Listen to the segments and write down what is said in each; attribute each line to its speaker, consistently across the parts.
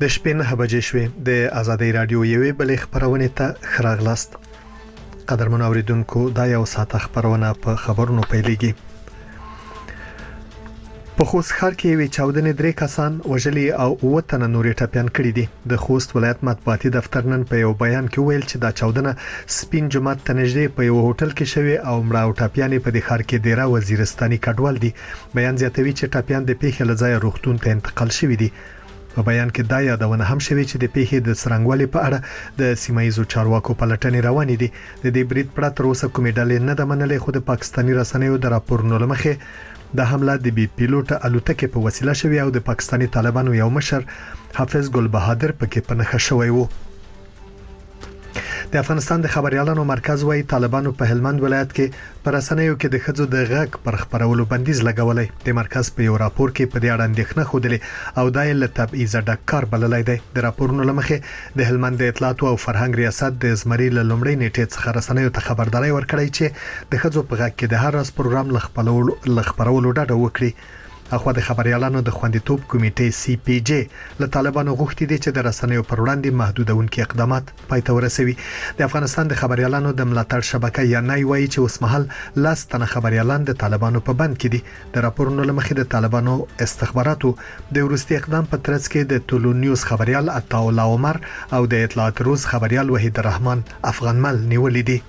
Speaker 1: د شپې 9 بجې شوې د آزادۍ رادیو یوې بلې خبرونه ته خراغلاست. قدرمن اوریدونکو دا یو ساعت خبرونه په خبرونو پیلېږي. په خوست ښار کې وی چاودنې 3 کسان وژلي او وطن نورې ټپيان کړي دي. د خوست ولایت مطبوعاتي دفتر نن په یو بیان کې ویل چې دا چاودنه سپین جمعه ته نږدې په یو هوټل کې شوې او مړه او ټپيان په د ښار کې ډیره وزیرستاني کډوال دي. بیان زیاتوي چې ټپيان د پیښې لځای روغتون ته انتقال شوي دي. په بیان کې دا یادونه هم شوې چې د پیښې د څرنګوالي په اړه د سیمایي چارواکو پلټنې روانې دي. د دې برید پر تر اوسه کومې ډلې نه د منلې، خو د پاکستاني رسنیو د راپورونو لمخې د حمله د بي پیلوټ الوتکې په وسیله شوې او د پاکستاني طالبانو یو مشر حافظ ګل بهادر پکې پنهخه شوی و. د افغانستان د خبريالانو مرکز وايي طالبانو په هلمند ولایت کې پر رسنیو کې د خځو د غږ پر خبرولو بندیز لګولای. د مرکز په یو راپور کې په دې اړه اندېښنه خوده او د تبعیض ډکار بللای دی. د راپورونو لمخې د هلمند د اطلاعات او فرهنګ ریاست د زمری له لومړۍ نیټې څخه رسنیو ته خبرداري ورکړی چې د خځو په غږ کې د هر راز پروګرام لخبرولو ډاډه وکړي. اخو د خبريالانو د خوندیتوب کمیټې سی پی جی له طالبانو غوښتي دي چې د رسنیو پر وړاندې محدودونکي اقدامات پای ته ورسوي. د افغانستان د خبريالانو د ملاتړ شبکه یا نای وایي چې اوسمهال لاس تنه خبريالان د طالبانو په بند کې دي. د راپورونو لمخې د طالبانو استخباراتو د ورستي اقدام په ترڅ کې د ټولو نیوز خبريال عطاءالله عمر او د اطلاعات روز خبريال وحید الرحمن افغانمل نیولې دي.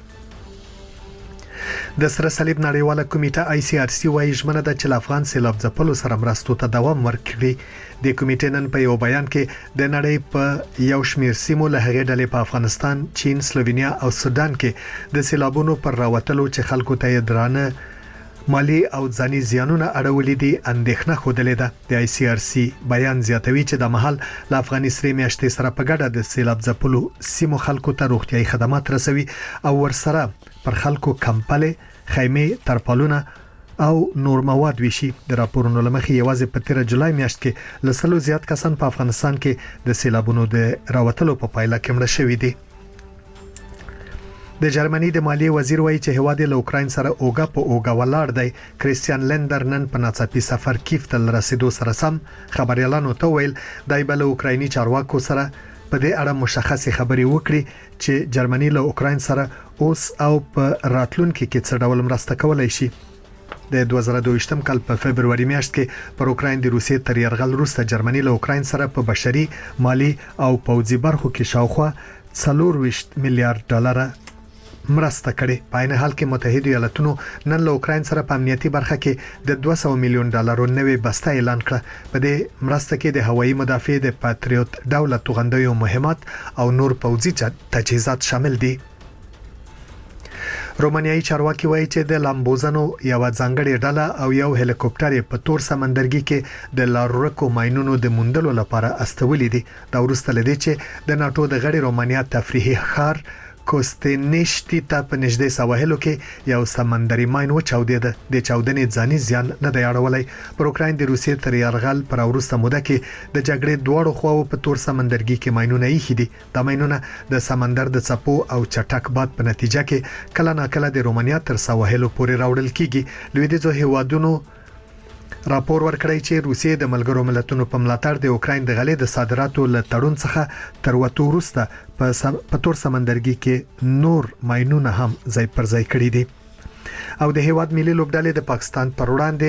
Speaker 1: د سره صلیب نړیواله کمیټه آی سی آر سی وايي ژمنه ده چې افغان سیلاب ځپلو سره مرستو ته دوام ورکړي. د کمیټې نن په یو بیان کې د نړۍ په یو شمېر سیمو له هغې ډلې په افغانستان، چین، سلووینیا او سودان کې د سیلابونو پر راوتلو چې خلکو ته یې درانه مالی او ځاني زیانونه اړولې دي اندېښنه خوده ده. د آی سی آر سی بیان زیاتوي چې د محل له افغاني سری میاشتې سره په ګډه د سیلاب ځپلو سیمو خلکو ته روغتيایي خدمات رسوي او ورسره پر خلکو کمپلې، خیمه، ترپالونه او نور مواد ویشي. د راپورونو لمخې یوازې په 13 جولای میاشت کې لسلو زیات کسان په افغانستان کې د سیلابونو د راوتلو په پایله کې مړه شوي دي. د جرمني د مالیې وزیر وایي چې هواد له اوکراین سره اوګه په اوګه ولاړ دی. کریستیان لندر نن په ناڅاپي سفر کیف ته رسیدو سره سم خبريالانو ته ویل دای بل اوکرایني چارواکو سره په دې اړه مشخصه خبري وکړي چې جرمني له اوکراین سره اوس او په راتلونکي کې څه ډول مرسته کولای شي. د 2022م کال په فبرवरी میاشت کې پر اوکراین د روسیې تر یرغل وروسته جرمني له اوکراین سره په بشري، مالی او پوځي برخو کې شاوخوا 24 میلیارډ ډالر مرسته کړي. په عین حال کې متحده ایالاتونو نن له اوکراین سره په امنیتي برخه کې د 200 میلیون ډالرو نوې بسته اعلان کړه. په دې مرسته کې د هوایي مدافع، د پاتریوت ډول توغندیو مهمات او نور پوځي تجهیزات شامل دي. رومانیایي چارواکي وایي چې د لامبوزنو یو ځانګړی ډله او یو هلیکوپټر په تور سمندرګي کې د لارورکو ماینونو د موندلو لپاره استولې دي. دا وروسته لدی چې د ناتو د غړي رومانیا تفریحي ښار کوستنشتي ته په نږدې سواحلو کې یو سمندري ماین وچاودېده. د چاودنې ځاني زیان نه دی اړولای. پر اوکراین د روسیې تر یرغل پر وروسته موده کې د جګړې دواړو خواو په تور سمندرګي کې ماینونه ایښي دي. دا ماینونه د سمندر د څپو او چټک باد په نتیجه کې کله ناکله د رومانیا تر سواحلو پورې راوړل کیږي. لویدیځو هیوادونو راپور ورکړی چې روسیې د ملګرو ملتونو په ملاتړ د اوکراین د غلې د صادراتو له تړون څخه تر وټو وروسته په تور سمندرګي کې نور ماینونه هم ځای پر ځای کړی دي. او د هیواد ملي لوبډلې د پاکستان پر وړاندې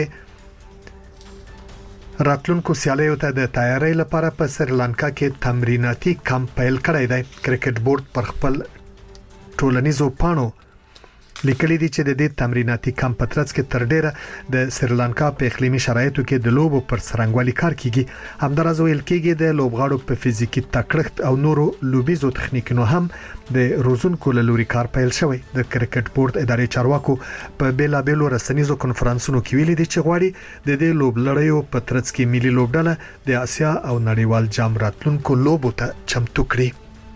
Speaker 1: راتلونکو سیالیو ته د تیاری لپاره په سریلانکا کې تمریناتي کمپ پیل کړی دی. کرکټ بورډ پر خپل ټولنیزو پاڼو لیکلي دي چې د دې تمریناتي کمپ په ترڅ کې تر ډیره د سریلانکا په اقلیمي شرایطو کې د لوبو پر څرنګوالي کار کیږي. همداراز ویل کېږي د لوبغاړو په فزیکي تکړښت او نورو لوبیزو تخنیکونو هم د روزونکو له لوري کار پیل شوی. د کرکټ بورډ اداري چارواکو په بیلابېلو رسنیزو کنفرانسونو کې ویلي دي چې غواړي د دې لوبلړیو په ترڅ کې ملي لوبډله د آسیا او نړیوال جام راتلونکو لوبو ته چمتو کړي.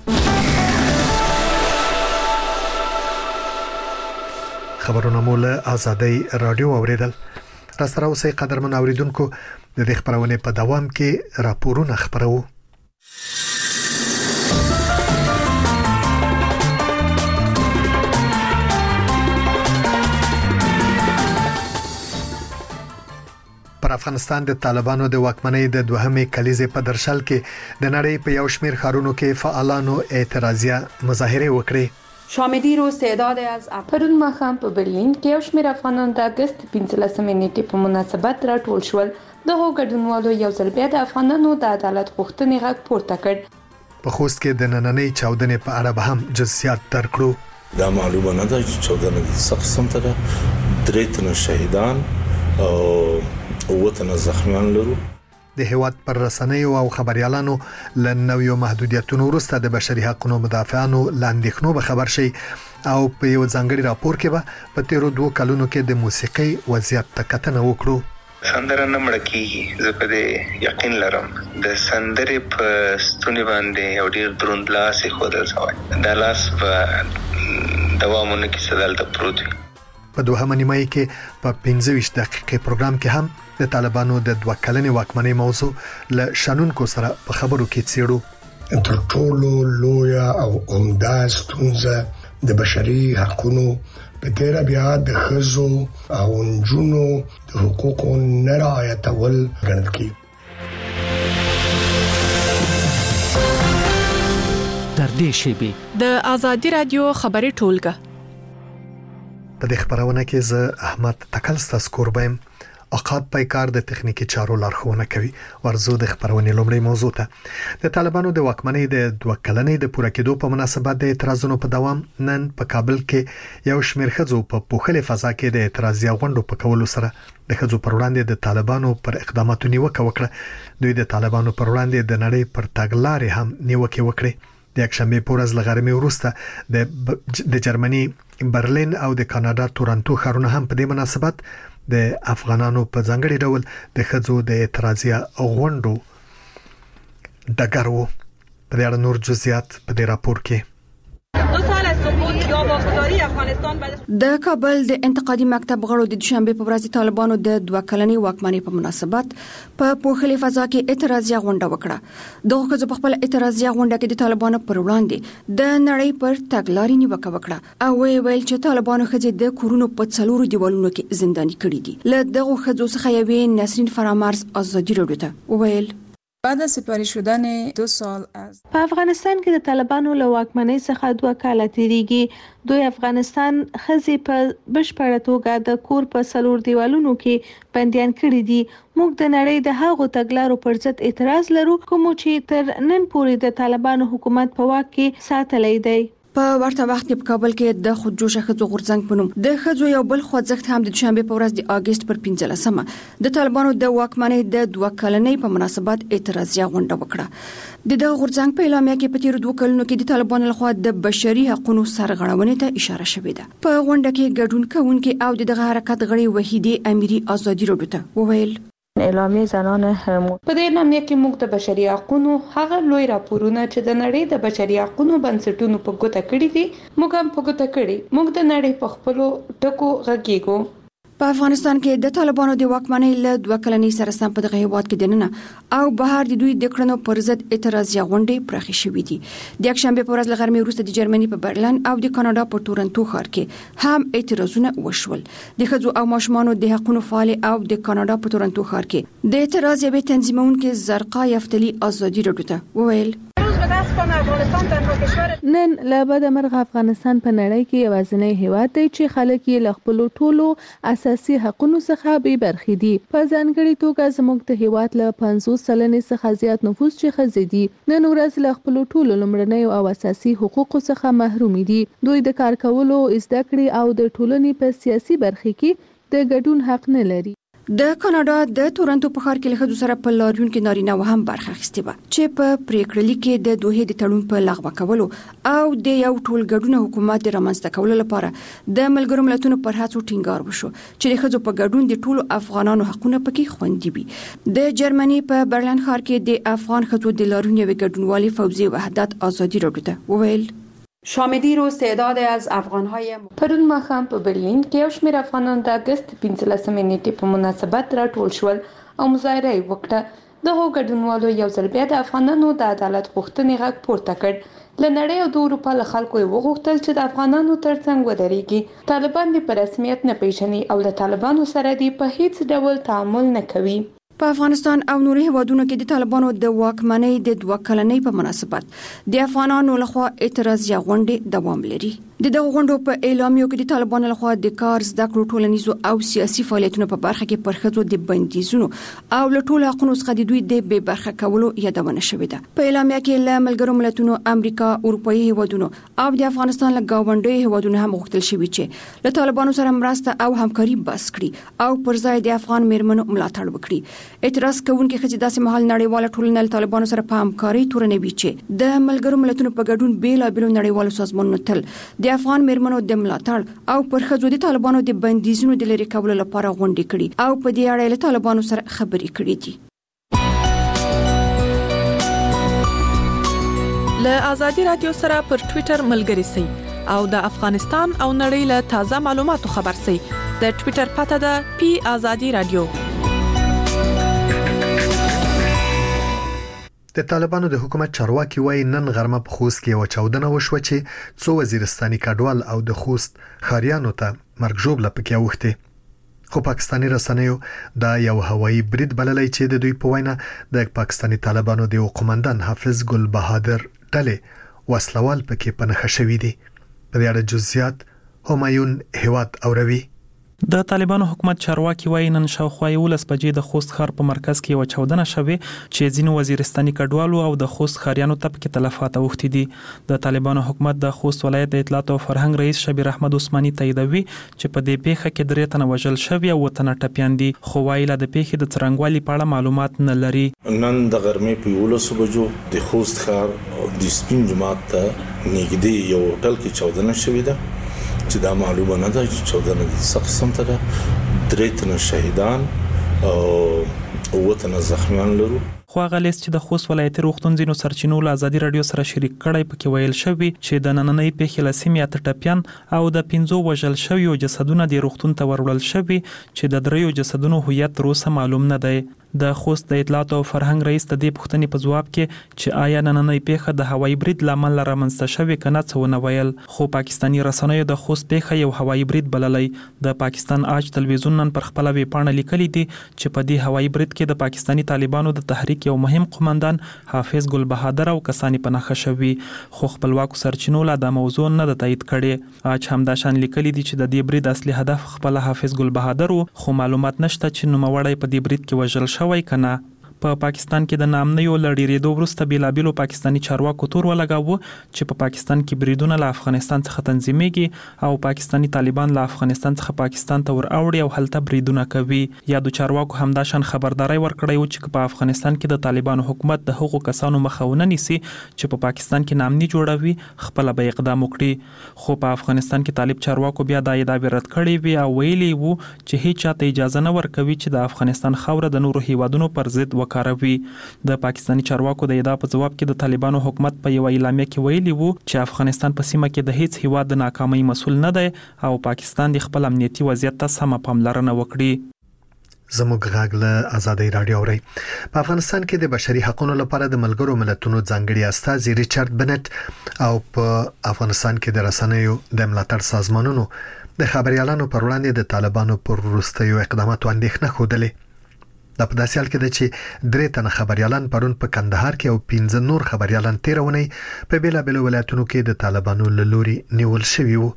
Speaker 1: خبرونه مول آزادۍ رادیو اوریدل. را سره اوسئ قدرمن اوریدونکو. د دې خبرونه په دوام کې راپورونه خبرو. پر افغانستان د طالبانو د واکمنۍ د دوهمې کلیزې په درشل کې د نړۍ په یو شمېر ښارونو کې فعالانو اعتراضیه مظاهره وکړې.
Speaker 2: شامدی رو استعداد از پرون ماښام په برلین کې یو شمېر افغانان د اگست 15 نیټې په مناسبت راټول شول. دغه ګډونوالو یو ځل بیا د افغانانو د عدالت غوښتنې غږ پورته کړ.
Speaker 1: په خوست کې د نننۍ چاودنې په اړه به هم جزئیات درکړو.
Speaker 3: دا معلومه نه ده چې چاودنه د څه قسم ته ده. 3 تنه شهیدان او 7 تنه زخمیان لرو.
Speaker 1: د هیواد پر رسنیو او خبريالانو لنویو محدودیتونو وروسته د بشري حقوقو مدافعانو لاندېخنو به خبر شي او په یو ځانګړي راپور کې به په تیرو 2 کلونو کې د موسیقي وضعیت ته کتنه وکړو.
Speaker 4: سندره نه مړ کیږي. زه په دې یقین لرم د سندرې په ستوني باندې یو ډیر دروند لاس خودل شوی. دا لاس په دوامونه کې سدل د پروت وي.
Speaker 1: په دوهمه نیمه کې په 15 دقیقې پروګرام کې هم د طالبانو د 2 کلنې واکمنۍ موضوع له شنونکو سره په خبرو کې څېړو.
Speaker 5: تر ټولو لویه او عمده ستونزه د بشري حقوقو په تیر بیا د ښځو او نجونو د حقوقو نه رعایتول ګڼل کیږي.
Speaker 6: تر دې شیبې د ازادي رادیو خبري ټولګه
Speaker 1: په دې خبرونه کې زه احمد تکلستا سکوربم. عقاب پایکار د تخنیکی چارو لارښوونه کوي. ورزو د خبرونې لومړی موضوع ته. د طالبانو د واکمنۍ د 2 کلنې د پوره کېدو په مناسبت د اعتراضونو په دوام نن په کابل کې یو شمېر ښځو په پوښلې فضا کې د اعتراضي غونډو په کولو سره د ښځو پر وړاندې د طالبانو پر اقداماتو نیوکه وکړه. دوی د طالبانو پر وړاندې د نړۍ پر تګلارې هم نیوکه وکړه. د یکشنبه په ورځ لغرمې وروسته د جرمني برلین او د کاناډا تورنټو ښارونه هم په دې مناسبت د افغانانو په ځانګړي ډول د ښځو د اعتراضي غونډو ډګر وو. په دې اړه نور جزئیات په دې راپور کې.
Speaker 7: د کابل د انتقادي مکتب غړو د دوشنبه په ورځ طالبانو د 2 کلنې واکمنۍ په مناسبت په پوښلې فضا کې اعتراضي غونډه وکړه. دغه ښځو په خپل اعتراضي غونډه کې د طالبانو پر وړاندې د نړۍ پر تګلارې نیوکه وکړه او ویل چې طالبانو ښځې د کورونو په 4 دیوالونو کې زنداني کړې دي. له دغه ښځو څخه یوې نسرین فرامرز ازادي راډیو ته ویل
Speaker 8: بعد از سپاری شدن 2 سال از
Speaker 9: په افغانستان کې د طالبانو له واکمنۍ څخه 2 کال تیریږي. دوی افغانستان ښځې په بشپړه توګه د کور په 4 دیوالونو کې بندیان کړي دي. موږ د نړۍ د هغو تګلارو پر ضد اعتراض لرو کوم چې تر نن پورې د طالبانو حکومت په واک کې ساتلی دی.
Speaker 7: په ورته وخت کې په کابل کې د خودجوشه ښځو غورځنګ په نوم د ښځو یو بل خوځښت هم د دوشنبه په ورځ د اگست پر 15مه د طالبانو د واکمنۍ د 2 کلنۍ په مناسبت اعتراضي غونډه وکړه. د دغه غورځنګ په اعلامیه کې په تیر 2 کلونو کې د طالبانو لخوا د بشري حقوقو سرغړونې ته اشاره شوې ده. په غونډه کې ګډون کوونکي او دغه حرکت غړي وحیده امیری ازادي راډیو ته وویل
Speaker 2: اعلامیه زنان په دې اعلامیه کې موږ د بشري حقوقو هغه لوی راپورونه چې د نړۍ د بشري حقوقو بنسټونو په ګوته کړی دي موږ هم په ګوته کړی. موږ د نړۍ په خپل ټکو غږیږو.
Speaker 7: په افغانستان کې د طالبانو د واکمنۍ له 2 کلنۍ سره سم په دغه هیواد کې دننه او بهر د دوی د کړنو پر ضد اعتراضي غونډې پراخې شوې دي. د یکشنبه په ورځ لغرمې وروسته د جرمني په برلین او د کاناډا په تورنټو ښار کې هم اعتراضونه وشول. د ښځو او ماشومانو د حقوقو فعال او د کاناډا په تورنټو ښار کې د اعتراض یوې تنظیمونکو زرقا یفتلی ازادي راډیو ته وویل
Speaker 9: نن له بده مرغه افغانستان په نړۍ کې یوازینی هیواد دی چې خلک یې له خپل ټولو اساسي حقوقو څخه بې برخې دي. په ځانګړي توګه زموږ د هیواد له 50 سلنې څخه زیات نفوس چې ښځې دي نن ورځ له خپل ټولو لومړنۍ او اساسي حقوقو څخه محروم دي. دوی د کار کولو، زده کړې او د ټولنې په سیاسي برخه کې د ګډون حق نه لري.
Speaker 7: د کاناډا د تورنټو په ښار کې له ښځو سره په لاریون کې نارینه و هم برخه اخیستې وه چې په پریکړه لیک کې د دوه د تړون په لغوه کولو او د یو ټول ګډون حکومت د رامنځته کولو لپاره د ملګرو ملتونو پر هڅو ټینګار وشو چې د ښځو په ګډون د ټولو افغانانو حقونه پکې خوندي وي. د جرمني په برلین ښار کې د افغان ښځو د لاریون یو ګډونوالي فوزي وحدت ازادي راډیو ته وویل
Speaker 2: شامدی رو استعداد از افغانهای پرون ماښام په برلین کې یو شمېر افغانان د اگست 15 نیټې په مناسبت راټول شول او مظاهره وکړه. دغه ګډونوالو یو ځل بیا د افغانانو د عدالت غوښتنې غږ پورته کړ له نړۍ او د اروپا له خلکو یې وغوښتل چې د افغانانو ترڅنګ ودرېږي طالبان دې په رسمیت نه پیژني او له طالبانو سره دې په هیڅ ډول تعامل نه کوي
Speaker 7: په افغانستان او نورو هیوادونو کې د طالبانو د واکمنۍ د 2 کلنۍ په مناسبت د افغانانو لخوا اعتراضي غونډې دوام لري دغه غونډو په اعلامیو کې د طالبانو لخوا د کار زده کړو ټولنیزو او سیاسي فعالیتونو په برخه کې پرخځو د بندیزونو او له ټولو حقوقو څخه د دوی د بې برخه کولو یادونه شوې ده په اعلامیه کې له ملګرو ملتونو امریکا اروپאי هیوادونو او د افغانستان له گاونډي هیوادونو هم غوښتل شوی چې له طالبانو سره مرسته او همکاري بس کړي او پر ځای د افغان میرمنو ملاتړ وکړي اعتراض کوونکي خځې داسې مهال نړیواله ټولنه له طالبانو سره په همکاري تورنوي چې د ملګرو ملتونو په ګډون بیلابېلو نړیوالو سازمانونو تل د افغان میرمنو د ملاتړ او پر خځو د طالبانو د بندیزونو د لرې کولو لپاره غونډې کړي او په دې اړه له طالبانو سره خبرې کړې دي
Speaker 6: له آزادي رادیو سره پر ټوئیټر ملګري سئ او د افغانستان او نړۍ له تازه معلوماتو خبر سئ د ټوئیټر پته ده پی آزادي رادیو
Speaker 1: د طالبانو د حکومت چارواکي وایي نن غرمه په خوست کې یو چاودنه وشوه چې څو وزیرستاني کډوال او د خوست خاریانو ته مرګ ژوبله پکې اوښتي خو پاکستاني رسنیو دا یو هوایي برید بللی چې د دوی په وینا د پاکستاني طالبانو د قومندان حافظ ګل بهادر ډلې وسلوال پکې پنهخه شوی دي په دې اړه جزئیات همایون هیواد اوروي
Speaker 10: د طالبانو حکومت چارواکي وایي نن شاوخوا 11 بجې د خوست ښار په مرکز کې یو چاودنه شوې چې ځینو وزیرستاني کډوالو او د خوست خاریانو ته پکې تلفات اوښتي دي د طالبانو حکومت د خوست ولایت د اطلاعات او فرهنګ رئیس شبیر احمد عثماني تاییدوي چې په دې پیښه کې 3 تنه وژل شوي او 2 تنه ټپیان دي خو وایي له د پیښې د څرنګوالي په اړه معلومات نه لري
Speaker 3: نن د غرمې په 11 بجو د خوست ښار د سپین جماعت ته نږدې یو هوټل کې چاودنه شوې ده چې دا معلومه نه ده چې چاودنه د څه قسم ته ده 3 تنه شهیدان او 2 تنه زخمیان لرو
Speaker 10: خو هغه لیست چې د خوست ولایتي روغتون ځینو سرچینو له آزادي رادیو سره شریک کړی پکې ویل شوی چې د نننۍ پیښې له سیمې اته ټپیان او د 15 وژل شویو جسدونه د روغتون ته وروړل شوي چې د 3 جسدونو هویت تر اوسه معلوم نه دی د خوست د اطلاعات او فرهنګ رئیس د دې پوښتنې په جواب کې چې آیا نننۍ پیښه د هوایي برید لامل رامنځته شوې کنه څه ونه ویل خو پاکستاني رسنیو د خوست پیښه یو هوایي برید بللی د پاکستان آج تلویزیون نن پر خپل ویبپاڼه لیکلي دي چې په دې هوایي برید کې د پاکستاني طالبانو د تحریک یو مهم قومندان حافظ ګل بهادر او کسانی پنهخه شوي خو خپلواکو سرچینو لا د موضوع نه د تایید کړي آج هم دا شان لیکلي دي چې د دې برید اصلي هدف خپل حافظ ګل بهادر خو معلومات نشته چې نوموړی په دې برید کې وژل شوی کنه په پاکستان کې د نامنیو لړېدو وروسته بیلابېلو پاکستاني چارواکو تور ولګاوه چې په پاکستان کې بریدونه له افغانستان څخه تنظیمېږي او پاکستاني طالبان له افغانستان څخه پاکستان ته ور او هلته بریدونه کوي یا د چارواکو همدا شان خبرداري ورکړی و چې په افغانستان کې د طالبانو حکومت د هغو کسانو مخاونه نیسي چې په پاکستان کې نامني جوړوي خپل به اقدام وکړي خو په افغانستان کې طالب چارواکو بیا دا ادعا رد کړې وی او ویلي وو چې هیڅ چاته اجازه نه ورکوي چې د افغانستان خاوره د نورو هیوادونو پر ضد کاروي د پاکستاني چارواکو د ادعا په جواب کې د طالبانو حکومت په یو اعلامیه کې ویلي وو چې افغانستان په سیمه کې د هیڅ هیواد د ناکامۍ مسؤل نه دی او پاکستان د خپل امنیتي وضعیت ته سم پاملرنه وکړي
Speaker 1: زموږ غږ له آزادۍ رادیو اوري په افغانستان کې د بشري حقوقو لپاره د ملګرو ملتونو ځانګړي استازي ریچارډ بنټ او په افغانستان کې د رسنیو د ملاتړ سازمانونو د خبريالانو پر وړاندې د طالبانو پر وروستیو اقداماتو اندېښنه خوده د په داسې حال کې د چې 3 تنه خبريالان پرون په کندهار کې او 15 نور خبريالان تیرونی په بیلابېلو ولایتونو کې د طالبانو لوري نیول شوی وو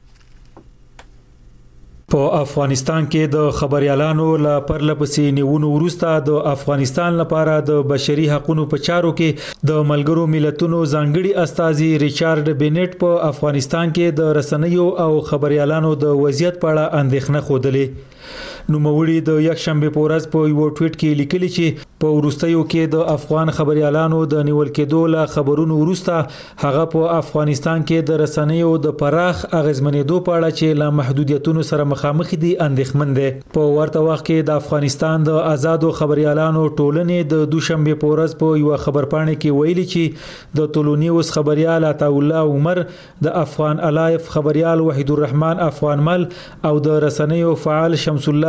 Speaker 11: په افغانستان کې د خبريالانو لا پرلپسې نیونو وروسته د افغانستان لپاره د بشري حقوقو په چارو کې د ملګرو ملتونو ځانګړي استازي ریچارډ بنټ په افغانستان کې د رسنیو او خبريالانو د وضعیت په اړه اندېښنه خوده نوموړي د یک شنبه په ورځ په یو ټویټ کې لیکلي چې په ورستیو کې د افغان خبريالانو د نیول کېدو له خبرونو وروسته هغه په افغانستان کې د رسنیو د پراخ اغیزمنېدو په اړه چې له محدودیتونو سره مخامخ دي اندېښمن دي په ورته وخت کې د افغانستان د آزادو خبريالانو ټولنې د دوشنبه په ورځ په یو خبرپاڼه کې ویلي چې د ټولنیوس خبريال عطا الله عمر د افغان الایف خبريال وحید الرحمن افغان مل او د رسنیو فعال شمس الله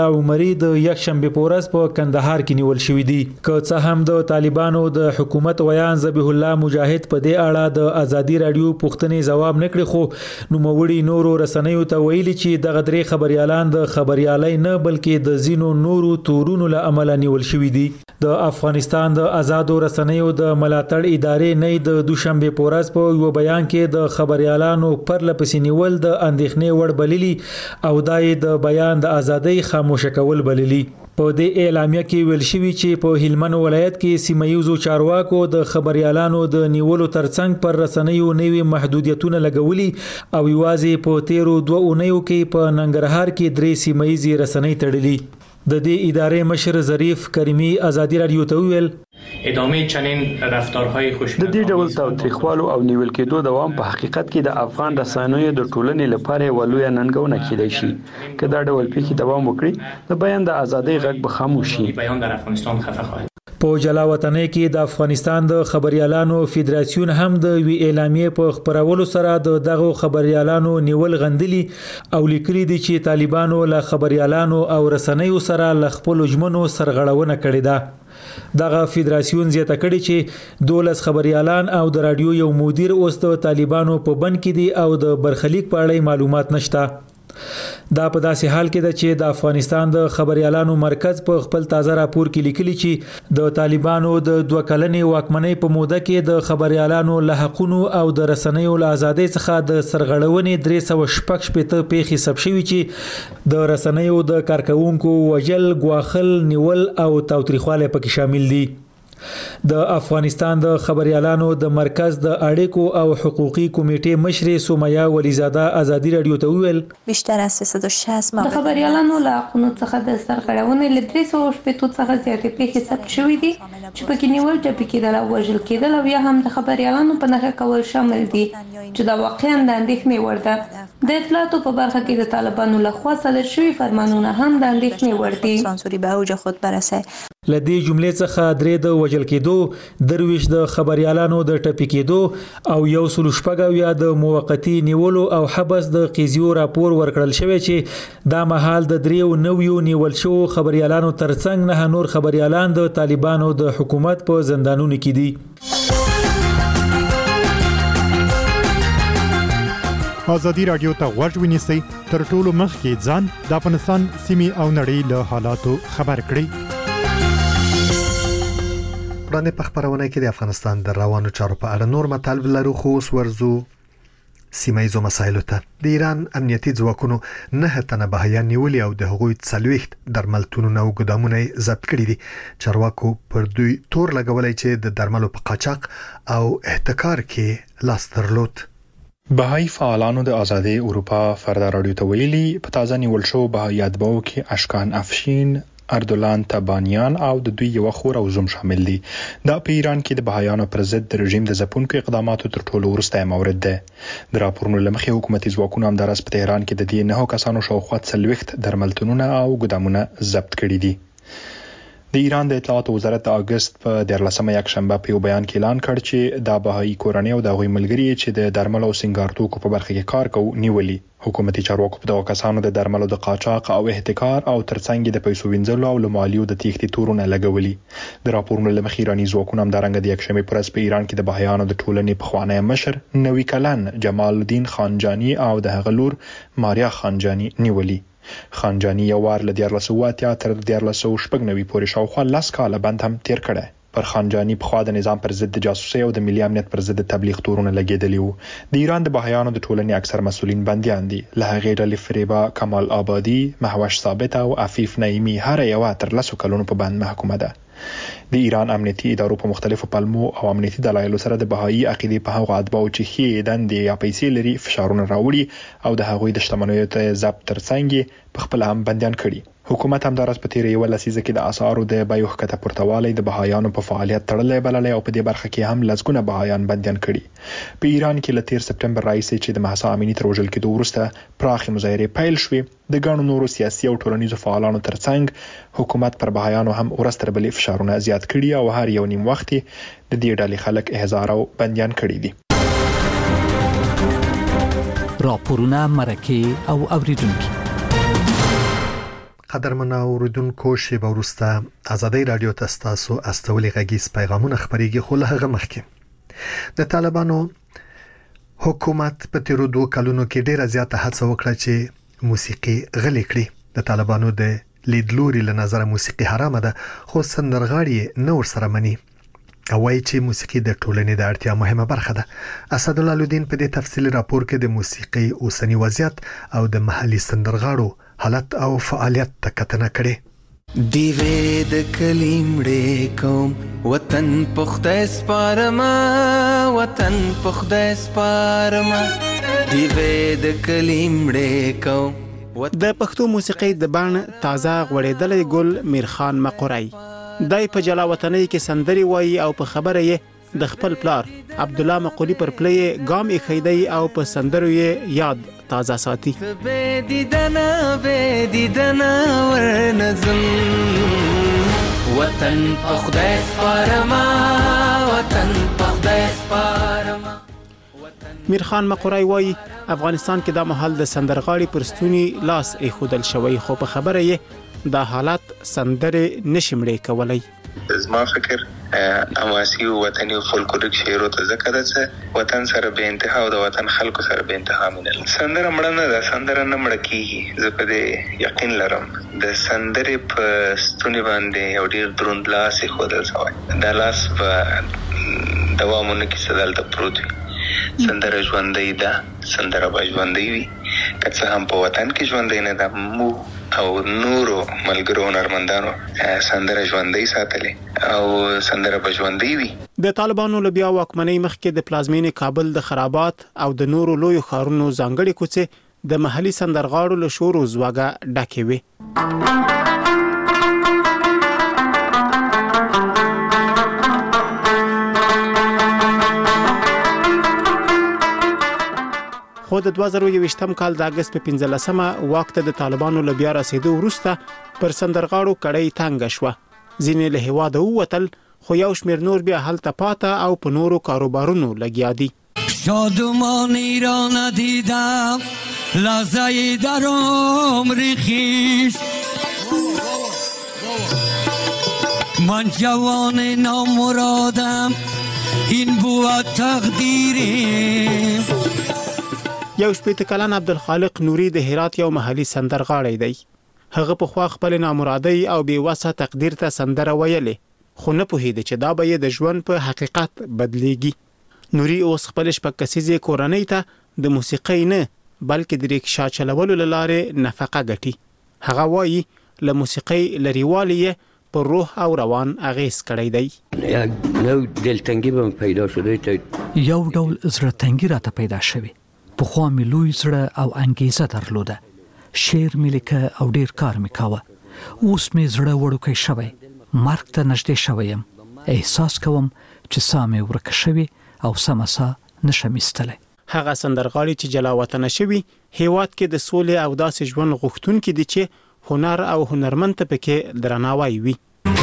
Speaker 11: عمري د یک شنبه پورس په کندهار کې نیول شوې دي. که څه هم د طالبانو د حکومت ویان ذبیح الله مجاهد په دې اړه د ازادي رادیو پوښتنې جواب نکړي، خو نوموړي نورو رسنیو ته ویلي چې دغه درې خبريالان د خبريالۍ نه بلکې د زینو نورو تورونو له امله نیول شوې دي. د افغانستان د آزادو رسنیو د ملاتړ ادارې نه د دوشنبه پورس په یو بیان کې د خبريالانو پر لپسې نیول د اندېښنې وړ بللي او دای د بیان د ازادۍ خاموشه کول بللي. په دې اعلامیه کې ویل شوی چې په هلمند ولایت کې سیمایي چارواکو د خبريالانو د نیولو ترڅنګ پر رسنیو نوي محدودیتونه لګولي او یوازې په 13 اونیو کې په ننګرهار کې 3 سیمایي رسنۍ تړلي. د دې ادارې مشر ظریف کریمی ازادي رادیو ته ویل
Speaker 12: ادامه چنین رفتارهای خوشبینانه
Speaker 13: د دې ډول تاوتریخوالو او نیول کېدو دوام په حقیقت کې د افغان رسنیو د ټولنې لپاره ولوي ننګونه کېدای شي. که دا ډول پیښې دوام وکړي د بیان د ازادۍ غږ به خاموش شي.
Speaker 12: بیان در افغانستان خفه خواهد.
Speaker 11: په جلاوطنۍ کې د افغانستان د خبريالانو فدراسیون هم د وی اعلامیه په خبرولو سره دغه خبريالانو نیول غندلي او لیکلي دي چې طالبانو له خبريالانو او رسنیو سره ل خپل جمنو سرغړونه کړې ده. دغه فدراسیون زیاته کړي چې 12 خبريالان او د رادیو یو مدیر اوس د طالبانو په بند کې دي او د برخلیک په اړه معلومات نشته. دا په داسې حال کې ده چې د افغانستان د خبريالانو مرکز په خپل تازه راپور کې لیکلي چې د طالبانو د 2 کلنې واکمنۍ په موده کې د خبريالانو له حقونو او د رسنیو له ازادۍ څخه د سرغړونې 316 پیښې ثبت شوي چې د رسنیو د کارکونکو وژل، غواخل، نیول او تاوتریخواله پکې شامل دي. د افغانستان د خبريالانو د مرکز د اړیکو او حقوقي کمیټې مشر سومیا ولیزاده ازادي رادیو ته ویل
Speaker 14: بیشتر از 360
Speaker 2: د خبريالانو له حقونو څخه د سرغړونې له 316 څخه زیاتې پیښې ثبت شوې دي چې پکې نیول، ټپي کېدل او وژل کېدل او یا هم د خبريالانو په نښه کول شامل دي چې دا واقعا د اندېښنې وړ ده. د اطلاعاتو په برخه کې د طالبانو لخوا صادر شوي فرمانونه هم د اندېښنې وړ دي.
Speaker 14: سانسوري به اوج خود برسه.
Speaker 11: لدې جملې څخه 3 د وژل کېدو، 23 د خبريالانو د ټپي کېدو او 116 یا د موقتی نیولو او حبس د قضیو راپور ورکړل شوی چې دا مهال د 3 نویو نیول شو خبريالانو ترڅنګ نه نور خبريالان د طالبانو د حکومت په زندانونو کې دي.
Speaker 15: ازادي رادیو ته غوږ ونیسئ، تر ټولو مخکې ځان د افغانستان سیمې او نړۍ له حالاتو خبر کړئ.
Speaker 1: پرانه په خبرونه کې د افغانستان د روانو چارو په اړه نور مطالب لرو، خو اوس ورزو سیمایي مسایلو ته. د ایران امنیتي ځواکونو 9 تنه بهایان نیولي او د هغوی 40 درملتونونه او ګدامونه ضبط کړي دي. چارواکو پر دوی تور لګولای چې د درملو په قاچاق او احتکار کې لاس درلود.
Speaker 16: بهایی فعالانو د آزادي اروپا فردا رادیو ته ویلي په تازه نیول شو بهایی اتباعو کې اشکان افشین، اردولان تبانیان او د دوی یو خور او زوم شامل دي. دا په ایران کې د بهایانو پر ضد د رژیم د ځپونکو اقداماتو تر ټولو وروستی مورد ده. د راپورونو لمخې حکومتي ځواکونو همدارس په تهران کې د دې 9 کسانو شاوخوا 40 درملتونونه او ګدامونه ضبط کړي دي. د ایران د اطلاعاتو وزارت د اگست په 14 یکشنبه په یو بیان کې اعلان کړ چې د بهایی کورنۍ او د غوي ملګری چې د درملو او سنگار توکو په برخه کې کار کوي نیولي. حکومتي چارواکو په دغه کسانو د درملو د قاچاق او احتکار او ترڅنګ د پیسو وینځلو او لمالیو د تېښتې تورونه لګولي. د راپورونو لمخې ایرانی ځواکونه همدارنګه د یکشنبه پرځ په ایران کې د بهایانو د ټولنې پخوانی مشر 90 کلن جمال الدین خانجانی او د هغه لور ماریا خانجانی نیولي. خانجانی یو وار له 1480 تر 1490 پورې شاوخوا 10 کاله بند هم تیر کړی. پر خانجانی په خوا د نظام پر ضد جاسوسي او د ملي امنیت پر ضد تبلیغ تورونه لګیدلی وو. د ایران د بهایانو د ټولنې اکثر مسولین بنديان دي. له هغې ډلې فریبا کمال آبادی، مهوش ثابت او عفیف نعیمی هر یو تر 10 کلونو په بند محکومه ده. د ایران امنیتي ادارو په مختلفو پلمو او امنیتي دلایلو سره د بهایی عقیدې په هغو اتباعو چې ښې دندې یا پیسې لري فشارونه راوړي او د هغوی د شتمنیو ته ضبط ترڅنګ په خپل هم بندیان کړي. حکومت همدارس په تیره یو لسیزه کې د اسعارو د بیو ښکته پورتوالی د بهایانو په فعالیت تړلی بللی او په دې برخه کې هم لسګونه بهایان بندیان کړي. په ایران کې له 13 سپټمبر راهیسې چې د مهسا امینی تر وژل کېدو وروسته پراخې مظاهرې پیل شوې، د ګڼو نورو سیاسي او ټولنیزو فعالانو ترڅنګ حکومت پر بهایانو هم ورځ تر بلې فشارونه زیات کړي او هر یو نیم وخت د دې ډلې خلک احضار او بندیان کړي دي.
Speaker 17: راپورونه مرکه او اوریدونکو.
Speaker 1: قدرمن اوریدونکو شیبه وروسته ازادي رادیو تاسو استولې غږیز پیغامونه خبريږي خو له هغه مخکې د طالبانو حکومت په تیرو 2 کلونو کې ډیره زیاته هڅه وکړه چې موسیقي غلي کړي. د طالبانو د لیدلوري له نظر موسیقي حرامه ده خو سندرغاړي نور سره مني او وايي چې موسیقي د ټولنې د اړتیا مهمه برخه ده. اسد الله الدین په دې تفصیلي راپور کې د موسیقي اوسنی وضعیت او د محلي سندرغاړو حالت او فعالیت ته کتنه کړې.
Speaker 17: دیوې د کلیمړې کوم وطن پخته سپارما وطن پخته سپارما دیوې د کلیمړې کوم.
Speaker 18: د پښتو موسیقۍ د بڼ تازه غوړېدلې ګل میرخان مقوري دای په جلا وطنۍ کې سندري وایي او په خبره یې د خپل پلار عبدالله مقولی پر پلی ګام یې خیدی او په سندرو یې یاد تازه ساتي.
Speaker 17: به دیدنا ورنظم وطن پخته سپارما وطن پخته سپارما.
Speaker 18: میرخان مقوري وایي افغانستان کې د مهال د سندرغاړي پرستونی لاس ایښودل شوی خو په خبره یې دا حالت سندره نشمړې کولای.
Speaker 4: زما فکر اماسی وطني او فولکلوریک شعرو ته ذکر ده وطن سره به انتها او د وطن خلکو سره به انتها مینل. سندره مړ نه ده، سندره نه مړ کیږي. زه په دې یقین لرم د سندره په ستوني باندې یو ډیر دروند لاس ایښودل شوی. دا لاس په دوامونه کې سدل ته پروت وي. سندره ژوندۍ ده، سندره به ژوندۍ وي که څه هم په وطن کې ژوندۍ نه ده. مو او نورو ملګرو هنرمندانو سندره ژوندۍ ساتلې او سندره به ژوندۍ وي.
Speaker 18: د طالبانو له بیا واکمنۍ مخکې د پلازمینې کابل د خرابات او د نورو لویو ښارونو ځانګړې کوڅې د محلي سندرغاړو له شور او زوږه ډکې وې. خو د 2021م کال د اگست په 15مه وخت د طالبانو له بیا رسیدو وروسته پر سندرغاړو کړۍ تنګ شوه. ځینې له هیواده ووتل خو یو شمېر نور بیا هلته پاته او په نورو کاروبارونو لګیا دي.
Speaker 19: شادمانی را ندیدم لحظه در عمر خویش من جوان نامرادم این بود تقدیرم.
Speaker 18: یو شپېته کلن عبدالخالق نوري د هرات یو محلي سندرغاړی دی. هغه په خوا خپل نامرادۍ او بې وسه تقدیر ته سندره ویلې خو نه پوهېده چې دا به یې د ژوند په حقیقت بدلیږي. نوري اوس خپل شپږ کسیزې کورنۍ ته د موسیقۍ نه بلکې د ریکشا چلولو له لارې نفقه ګټي. هغه وایي له موسیقۍ لرېوالی یې پر روح او روان اغېز کړی دی.
Speaker 20: یو دلتنګي به پیدا شوی،
Speaker 21: یو ډول زړه تنګي راته پیدا شوی. پخوا مې لوی زړه او انګیزه درلوده. شعر مې لیکه او ډیر کار مې کاوه. اوس مې زړه وړوکی شوی، مرګ ته نږدې شوی یم. احساس کوم چې ساه مې ورکه شوې او سمه ساه نشم ایستلی.
Speaker 18: هغه سندرغاړي چې جلا وطنه شوي هیواد کې د سولې او داسې ژوند غوښتونکي دي چې هنر او هنرمند ته پکې درناوی وي.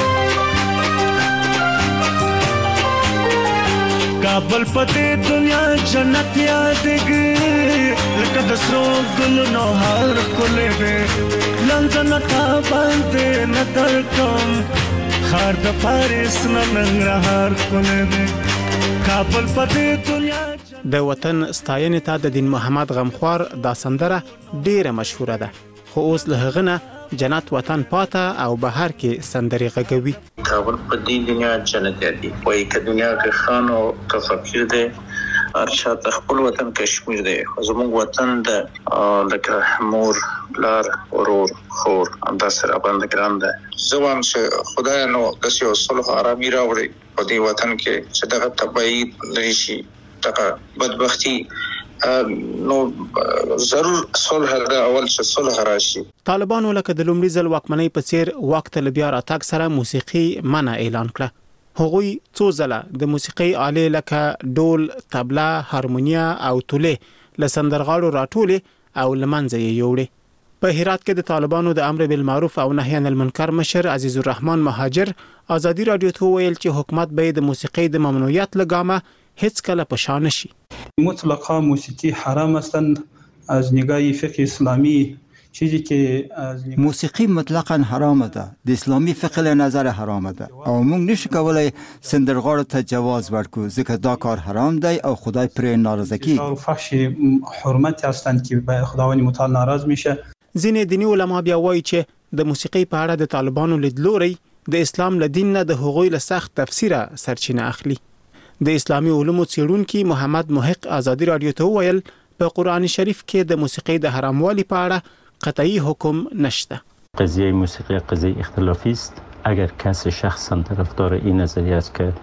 Speaker 22: کابل پته دنیا جنت یادګي لکه د سرو ګلونو هر کله به لندن ته باندې نظر کوم خار د پاریس ننګرهار کله به کابل پته دنیا.
Speaker 18: د وطن ستاینې ته د دین محمد غمخوار دا سندره ډیره مشهوره ده خو اوس له هغه نه جنت وطن پاته او بهر کې سندري غږوي.
Speaker 4: کابل په دې دنیا جنت دی وایي که دنیا کې خان او تفکر دی ارشاد خپل وطن کشمیر دی. زموږ وطن د لکه مور لار ورور خور همدا سره باندې ګران ده. زوام چې خدای نو د سیو صلح آرامي راوړي په دې وطن کې چې دغه تبعید لري شي دغه بدبختی نو ضرور صلح د اول چې صلح راشي.
Speaker 18: طالبانو لکه د لومړي ځل واکمنۍ په څیر وخت له بیا راتګ سره موسیقي منع اعلان کړه. هغوی څو ځله د موسیقۍ آلې لکه ډول، طبله، هارمونیا او تولې له سندرغاړو راټولې او له منځه یې یوړې. په هرات کې د طالبانو د امر بالمعروف او نهي عن المنکر مشر عزیز الرحمن مهاجر ازادي رادیو ته ویل چې حکومت به د موسیقۍ د ممنوعیت لګامه هیڅ کله پشان نشي.
Speaker 23: مطلقا موسیقی حرام هستند از نگاه فقه اسلامی
Speaker 5: چیزی که
Speaker 8: موسیقي مطلقاً حرامه ده، د اسلامي فقه له نظر حرامه ده او موږ نشو کولای سندرغاړو ته جواز ورکو ځکه دا کار حرام دی او خدای پرې ناراضه کیږي.
Speaker 5: فحش حرمت هستند که به خداوند متعال ناراض میشه.
Speaker 18: ځینې دیني علما بیا وایي چې د موسیقي په اړه د طالبانو لیدلوري د اسلام له دین نه د هغوی له سخت تفسیره سرچینه اخلي. د اسلامي علومو څېړونکي محمد محق آزادي رادیو ته وویل په قرآن شریف کې د موسیقي د حراموالي په اړه قطعی حکم نشته.
Speaker 23: قضیه موسیقی قضیه اختلافی است. اگر کسی شخصا طرفدار این نظریه است که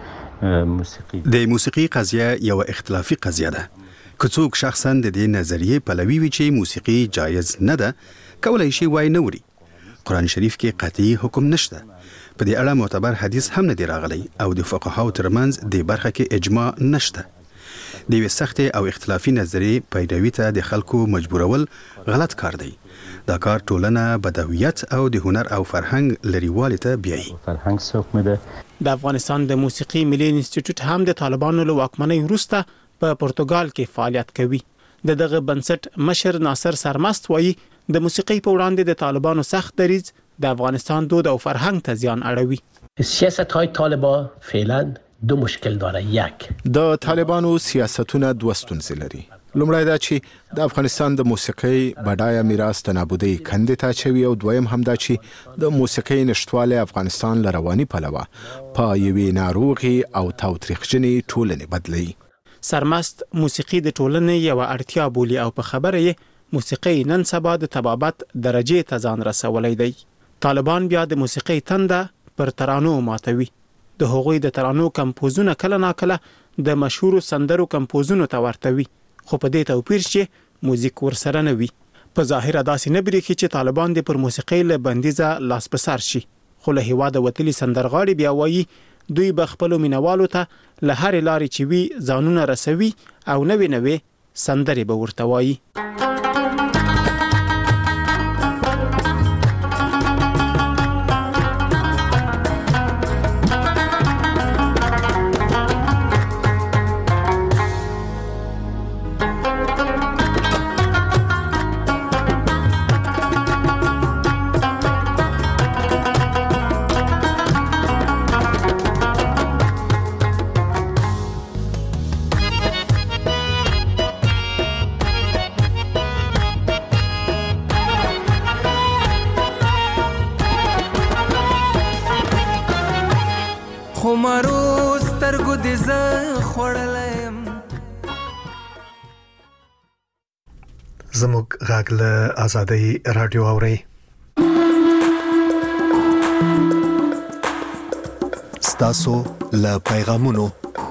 Speaker 24: د موسیقي قضیه یو اختلافي قضیه ده. که څوک شخصا د دې نظریې پلوي وي چې موسیقي جایز نه ده، کولای شي وای نه وري. قرآن شریف کې قطعی حکم نشته. په دې اړه معتبر حدیث هم نه دی راغلی او د فقهاو ترمنځ د برخه کې اجماع نشته. د یوې سختې او اختلافي نظریې پیروي ته د خلکو مجبورول غلط کار دی. دا کار ټولنه بدویت او د هنر او فرهنګ لريوالي ته بیایي.
Speaker 23: فرهنګ څوک مده
Speaker 18: د افغانستان د موسیقي ملي انسټیټیوټ هم د طالبانو له واکمنۍ وروسته په پرتګال کې فعالیت کوي. دغه بنسټ مشر ناصر سرمست وایي د موسیقي په وړاندې د طالبانو سخت دریځ د افغانستان دود او فرهنګ ته زیان اړوي.
Speaker 25: سیاست‌های طالبان فعلا دو مشکل داره. یک،
Speaker 26: د طالبانو سیاستونه دوه ستونزې لري. لومړی دا چې د افغانستان د موسیقي بډایه میراث ته نابودۍ کندې ته اچوي او دویم هم دا چې د موسیقي نشتوالی افغانستان له رواني پلوه په یوې ناروغې او تاوتریخجنې ټولنې بدلوي.
Speaker 18: سرمست موسیقي د ټولنې یوه اړتیا بولي او په خبره یې موسیقي نن سبا د طبابت درجې ته ځان رسولی دی. طالبان بیا د موسیقي تنده پر ترانو ماتوي. د هغوی د ترانو کمپوزونه کله ناکله د مشهورو سندرو کمپوزونو ته ورتوي، خو په دې توپیر چې موزیک ورسره نه وي. په ظاهره داسې نه بریښي چې طالبان د پر موسیقي له بندیزه لاس په سر شي، خو له هیواده وتلي سندرغاړي بیا وایي دوی به خپلو مینوالو ته له هرې لارې چې وي ځانونه رسوي او نوې سندرې به ورته وایي.
Speaker 1: زموږ غږ له آزادۍ رادیو اوري. ستاسو له پیغامونو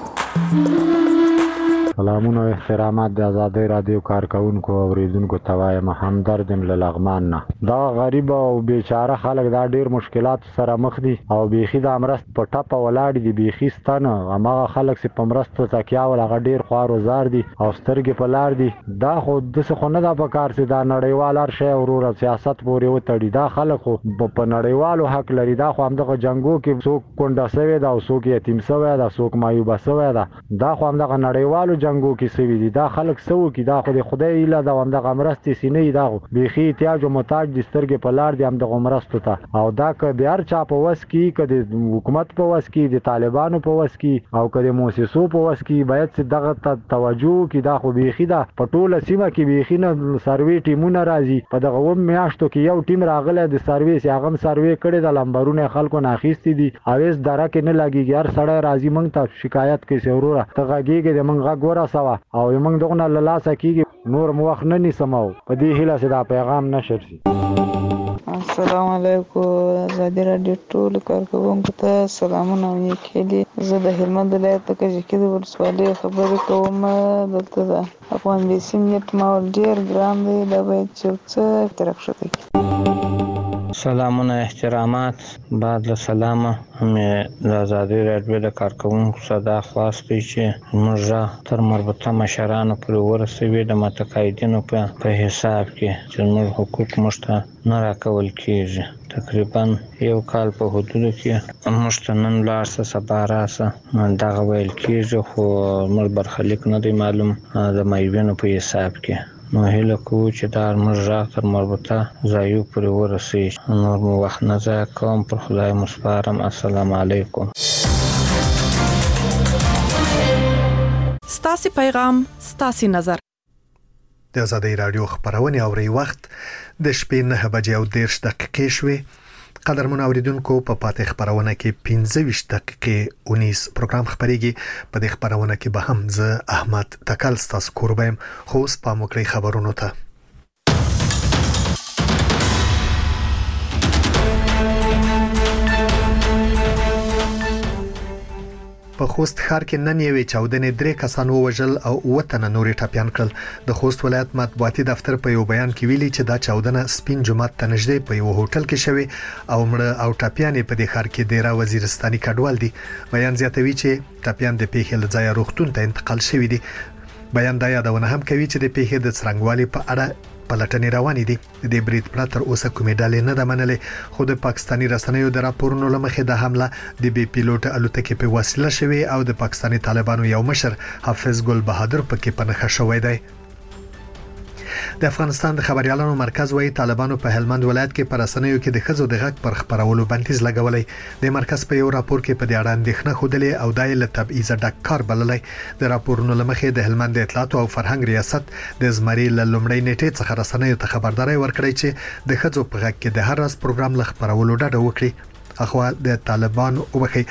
Speaker 27: سلامونه او احترامات د آزادۍ رادیو کارکونکو او اوریدونکو ته وایم همدرد له لغمان نه. دا غریب او بیچاره خلک دا ډیر مشکلات سره مخ دي او بیخي د امرست په ټاپه ولاړ دي. بیخي ستنه هغه خلک چې په مرستو تکیا ول هغه ډیر خوار وزار دي او سترګې په لار دي. دا خو د څه خو نه دا په کار چې دا نړیوال هر شی ورور سیاست پورې وتړي. دا خلک خو په نړیوالو حق لري. دا خو همدغه جنگو کې څوک کونډه سوی دا او څوک یتیم سوی دا څوک مایوبه سوی دا خو همدغه نړیوالو جنگو کې سوي دي. دا خلک سو کې دا خو د خدای اله دا همدغه مرستې سینې دا بیخي احتیاج او محتاج د سترګې په لار دي همدغه مرستو ته. او دا که د هر چا په وس کې که د حکومت په وس کې د طالبانو په وس کې او که د موسسو په وس کې باید چې دغه توجه کې دا خو بیخي دا په ټوله سیمه کې بیخي نه سروي ټیمونه راځي. په دغه و میاشتو کې یو ټیم راغلی د سرویس هغه سروي کړي د لمبرونه خلکو نه اخیستي دي. اوس دره کې نه لګيږي. هر سړی راځي موږ ته شکایت کوي وروره ته غږیږي د موږ غږ ورسوه او موږ دغه له لاسه کېږي. نور مو وخت نه نیسمو په دې هیله چې دا پیغام نشر شي.
Speaker 28: السلام علیکم آزادي رادیو ټول کارکونکو ته سلامونه او نیکي دي. زه د هلمند ولایت د کجکي د ولسوالۍ خبرې کوم. دلته د افغان بیسي نیټ ما ډېر ګران دی. دا باید چې څه اختراق شي.
Speaker 29: سلامونه احترامات بعد له سلامه مې د آزادۍ رادیو د کارکونکو صدا خواست دی چې موږ تر مربوطه مشرانو پورې ورسوي د متقاعدینو په حساب کې چې موږ حقوق موږ ته نه راکول کېږي. تقریبا یو کال په حدودو کې موږ ته نن لاړ شه سبا راشه دغه ویل کېږي خو موږ برخلیک نه دی معلوم د مایوینو په حساب کې. نو هیله کوو چې دا موږ را تر مربوطه ځایو پورې ورسیږي. نور مو وخت نه ضایع کوم، پر خدای مو سپارم. السلام علیکم.
Speaker 2: ستاسو پیغام ستاسو نظر.
Speaker 1: د آزادۍ رادیو خبرونه اوري وخت د شپې 9:30 شوې. قدرمن اوریدونکو په پاتې خبرونه کې 15 دقیقې 19 پروګرام خبريږي. په دې خبرونه کې به هم زه احمد تکل ستاسو قربایم. خو اوس په موکلي خبرونو ته. په خوست ښار کې نن یوې چاودنې 3 کسان ووژل او 7 تنه نورې ټپيان کړل. د خوست ولایت مطبوعاتي دفتر په یو بیان کې ویلي چې دا چاودنه سپین جومات ته نږدې په یو هوټل کې شوې او مړه او ټپيان په دې ښار کې ډیره وزیرستاني کډوال دي. بیان زیاتوي چې ټپيان د پیښې له ځایه روغتون ته انتقال شوي دي. بیان دا یادونه هم کوي چې د پیښې د څرنګوالي په اړه پلټنې روانې دي. د برید پراتر اوسه کومې ډلې نه د منلې، خو د پاکستاني رسنیو د راپورونو لمخې د حمله د بي پیلوټ الوتکې په وسیله شوې او د پاکستاني طالبانو یو مشر حافظ ګل بهادر پکې پنهخه شوی دی. د افغانستان د خبريالانو مرکز وايي طالبانو په هلمند ولایت کې پر رسنیو کې د خزو د غږ پر خبرولو بندیز لګولې. د مرکز په یو راپور کې په دې اړه اندېښنه خوده او دای له تبعیض ډک کار بللې. د راپورونو لمخې د هلمند اطلاعات او فرهنګ ریاست د زمري له لومړۍ نیټې څخه رسنیو ته خبرداري ورکړې چې د خزو په غږ کې د هر ورځ پروګرام له خبرولو ډډه وکړي. اخوا د طالبانو وبخي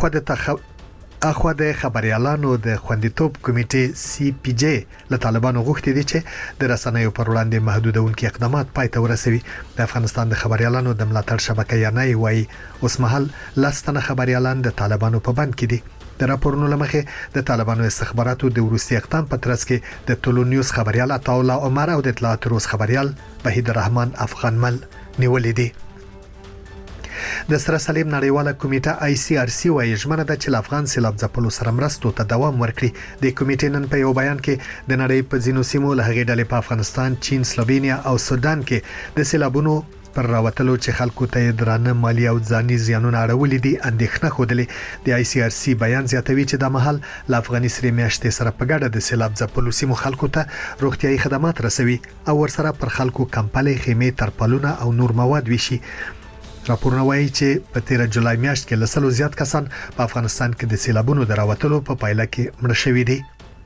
Speaker 1: اخوا د خبريالانو د خوندیتوب کمیټې CPJ له طالبانو غوښتي دي چې د رسنیو پر وړاندې محدودونکي اقدامات پای ته ورسوي. د افغانستان د خبريالانو د ملاتړ شبکې یانای وایي اوس مهال لستنه خبريالان د طالبانو په بند کې دي. د راپورونو لمخې د طالبانو استخباراتو د وروستي اقدام په ترڅ کې د ټولو نیوز خبريال عطاءالله عمر او د اطلاعات روز خبريال وحید الرحمن افغانمل نیولې دي. د سره سلیم نړیواله کمیټه ICRC وايي ژمنه ده چې افغان سیلاب ځپلو سره مرستو ته دوام ورکړي. د کمیټې نن په یو بیان کې د نړۍ په ځینو سیمو له هغې ډلې په افغانستان، چین، سلووینیا او سودان کې د سیلابونو پر راوتلو چې خلکو ته درانه مالی او ځاني زیانونه اړولې دي اندېښنه خوده. د ICRC بیان زیاتوي چې د محل ل افغاني سری میاشتې سره په ګډه د سیلاب ځپلو سیمو خلکو ته روغتيایي خدمات رسوي او ورسره پر خلکو کمپلې، خیمې، ترپالونه او نور مواد ویشي. راپورونه وایي چې په 13 جولای میاشت کې لسلو زیات کسان په افغانستان کې د سیلابونو دراوتلو په پایله کې مړ شوي دي.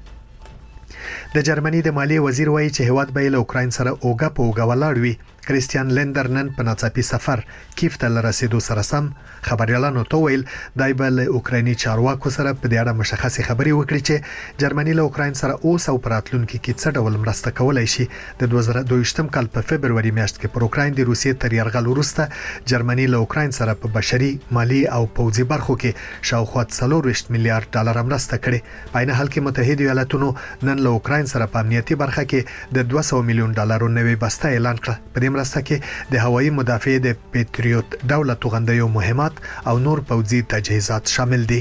Speaker 1: د جرمني د مالیې وزیر وایي چې هواد به له اوکراین سره اوګه په اوګه ولاړ وي. کریستیان لندر نن په ناڅاپي سفر کیف ته رسیدو سره سم خبريالانو ته ویل دای به له اوکرایني چارواکو سره په دې اړه مشخصه خبري وکړي چې جرمني له اوکراین سره اوس او پراتلونکو کې څه ډول مرسته کولای شي. د 2022 کال په فبرवरी میاشت کې پر اوکراین د روسیې تر یرغل وروسته جرمني له اوکراین سره په بشري، مالی او پوځي برخو کې شاوخوا 40 میلیارډ ډالر مرسته کړې. په عین حال کې متحده ایالاتونو نن له اوکراین سره په امنیتي برخه کې د 200 میلیون ډالرو نوې بسته اعلان کړه. په دې مرسته کې د هوایي مدافع د پیټریوټ ډول توغندیو مهمات او نور پوځي تجهیزات شامل دي.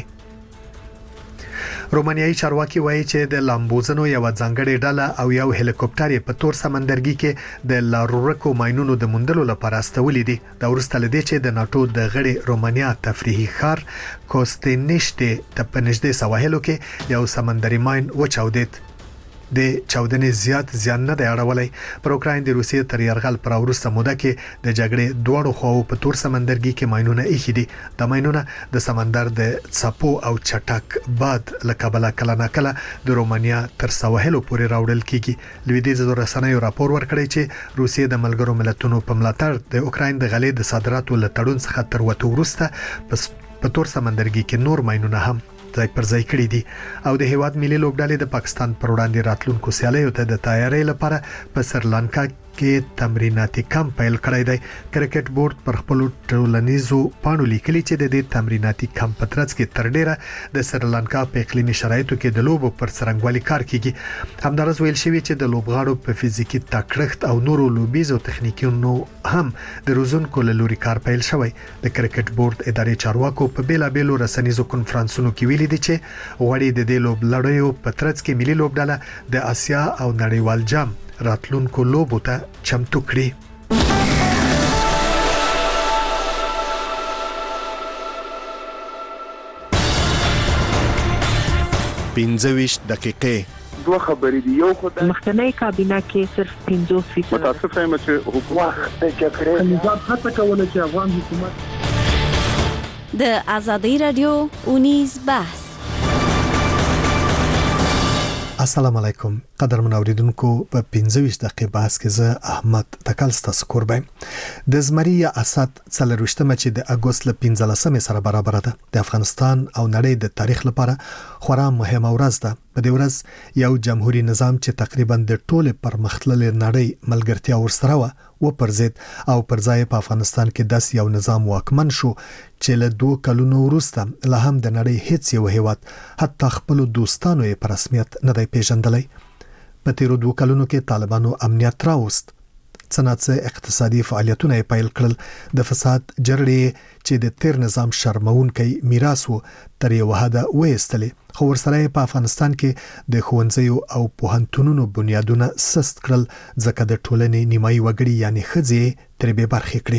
Speaker 1: رومانیایي چارواکي وایي چې د لامبوزنو یو ځانګړی ډله او یو هلیکوپټر په تور سمندرګي کې د لارورکو ماینونو د موندلو لپاره استولې دي. دا ورسته لدی چې د ناتو د غړي رومانیا تفریحي ښار کوستینشته ته په نږدې سواحلو کې یو سمندري ماین وچاودید. د چاودنې زیات زیان نه دی اړولای. پر اوکراین د روسیې تر یرغل پر وروسته موده کې د جګړې دوړو خواو په تور سمندرګي کې ماینونه ایښي دي. د ماینونه د سمندر د څپو او چټک باد لکبله کله ناکله د رومانیا تر سواحلو پورې راوړل کیږي. لویدیځ رسنیو راپور ورکړی چې روسیې د ملګرو ملتونو په ملاتړ د اوکراین د غلې د صادراتو له تړون څخه تر وته وروسته په تور سمندرګي کې نور ماینونه هم ځای پر ځای کړی دي او د هیواد ملي لوبډلې د پاکستان پر وړاندې راتلونکو سیالیو ته د تیاری لپاره په سریلانکا کې تمریناتي کمپ پیل کړی دی. کرکټ بورډ پر خپل ټولنیزو پاڼو لیکلي چې د دې تمریناتي کمپ په ترڅ کې تر ډیره د سریلانکا په اقلیمي شرایطو کې د لوبو پر څرنګوالي کار کیږي. همدارس ویل شوی چې د لوبغاړو په فزیکی تکړښت او نورو لوبیزو تخنیکونو هم د روزونکو له لوري کار پیل شوی. د کرکټ بورډ اداري چارواکو په بیلابېلو رسنیزو کنفرانسونو کې ویلي دي چې غوړي د دې لوبلړیو په ترڅ کې ملي لوبډله د آسیا او نړیوال جام راتلونکو لوبو ته چمتو کړي. 25 دقیقې.
Speaker 3: دوه خبرې دی، یو خدای
Speaker 6: مخکنی کابینه کې صرف 50%
Speaker 3: متاسف یم چې حکومت د جګړې
Speaker 6: نظام هڅه کوله چې افغان حکومت
Speaker 7: د آزادۍ رادیو اونیز بحث.
Speaker 1: السلام علیکم قدرمن اوریدونکو، په 25 دقیقې بحث کې زه احمد تکل ستاسو کوربم. د زمری اسد 23مه چې د اگست ل 15مه سره برابر ده د افغانستان او نړۍ د تاریخ لپاره خورا مهمه ورځ ده. په دې ورځ یو جمهوریت نظام چې تقریبا د ټوله پرمختللې نړۍ ملګرتیا ورسره و پرځید او پرځای په افغانستان کې داس یو نظام واکمن شو چې له 2 کلونو وروسته له هم د نړۍ هیڅ یو هیواد حتی خپل دوستانو یې په رسمیت نه دی پیژندلی. په تیرو 2 کلونو کې طالبانو امنیت راوست، صنعت اقتصادي فعالیتونه پیل کړل، د فساد جرړې چې د تیر نظام شرمونکي میراث وو تر یو حد وېستلې، خو ورسره په افغانستان کې د ښوونځیو او پوهنتونونو بنیادونه سست کړل ځکه د ټولنې نیمایي وګړي یعنی ښځې ترې بې برخې کړې.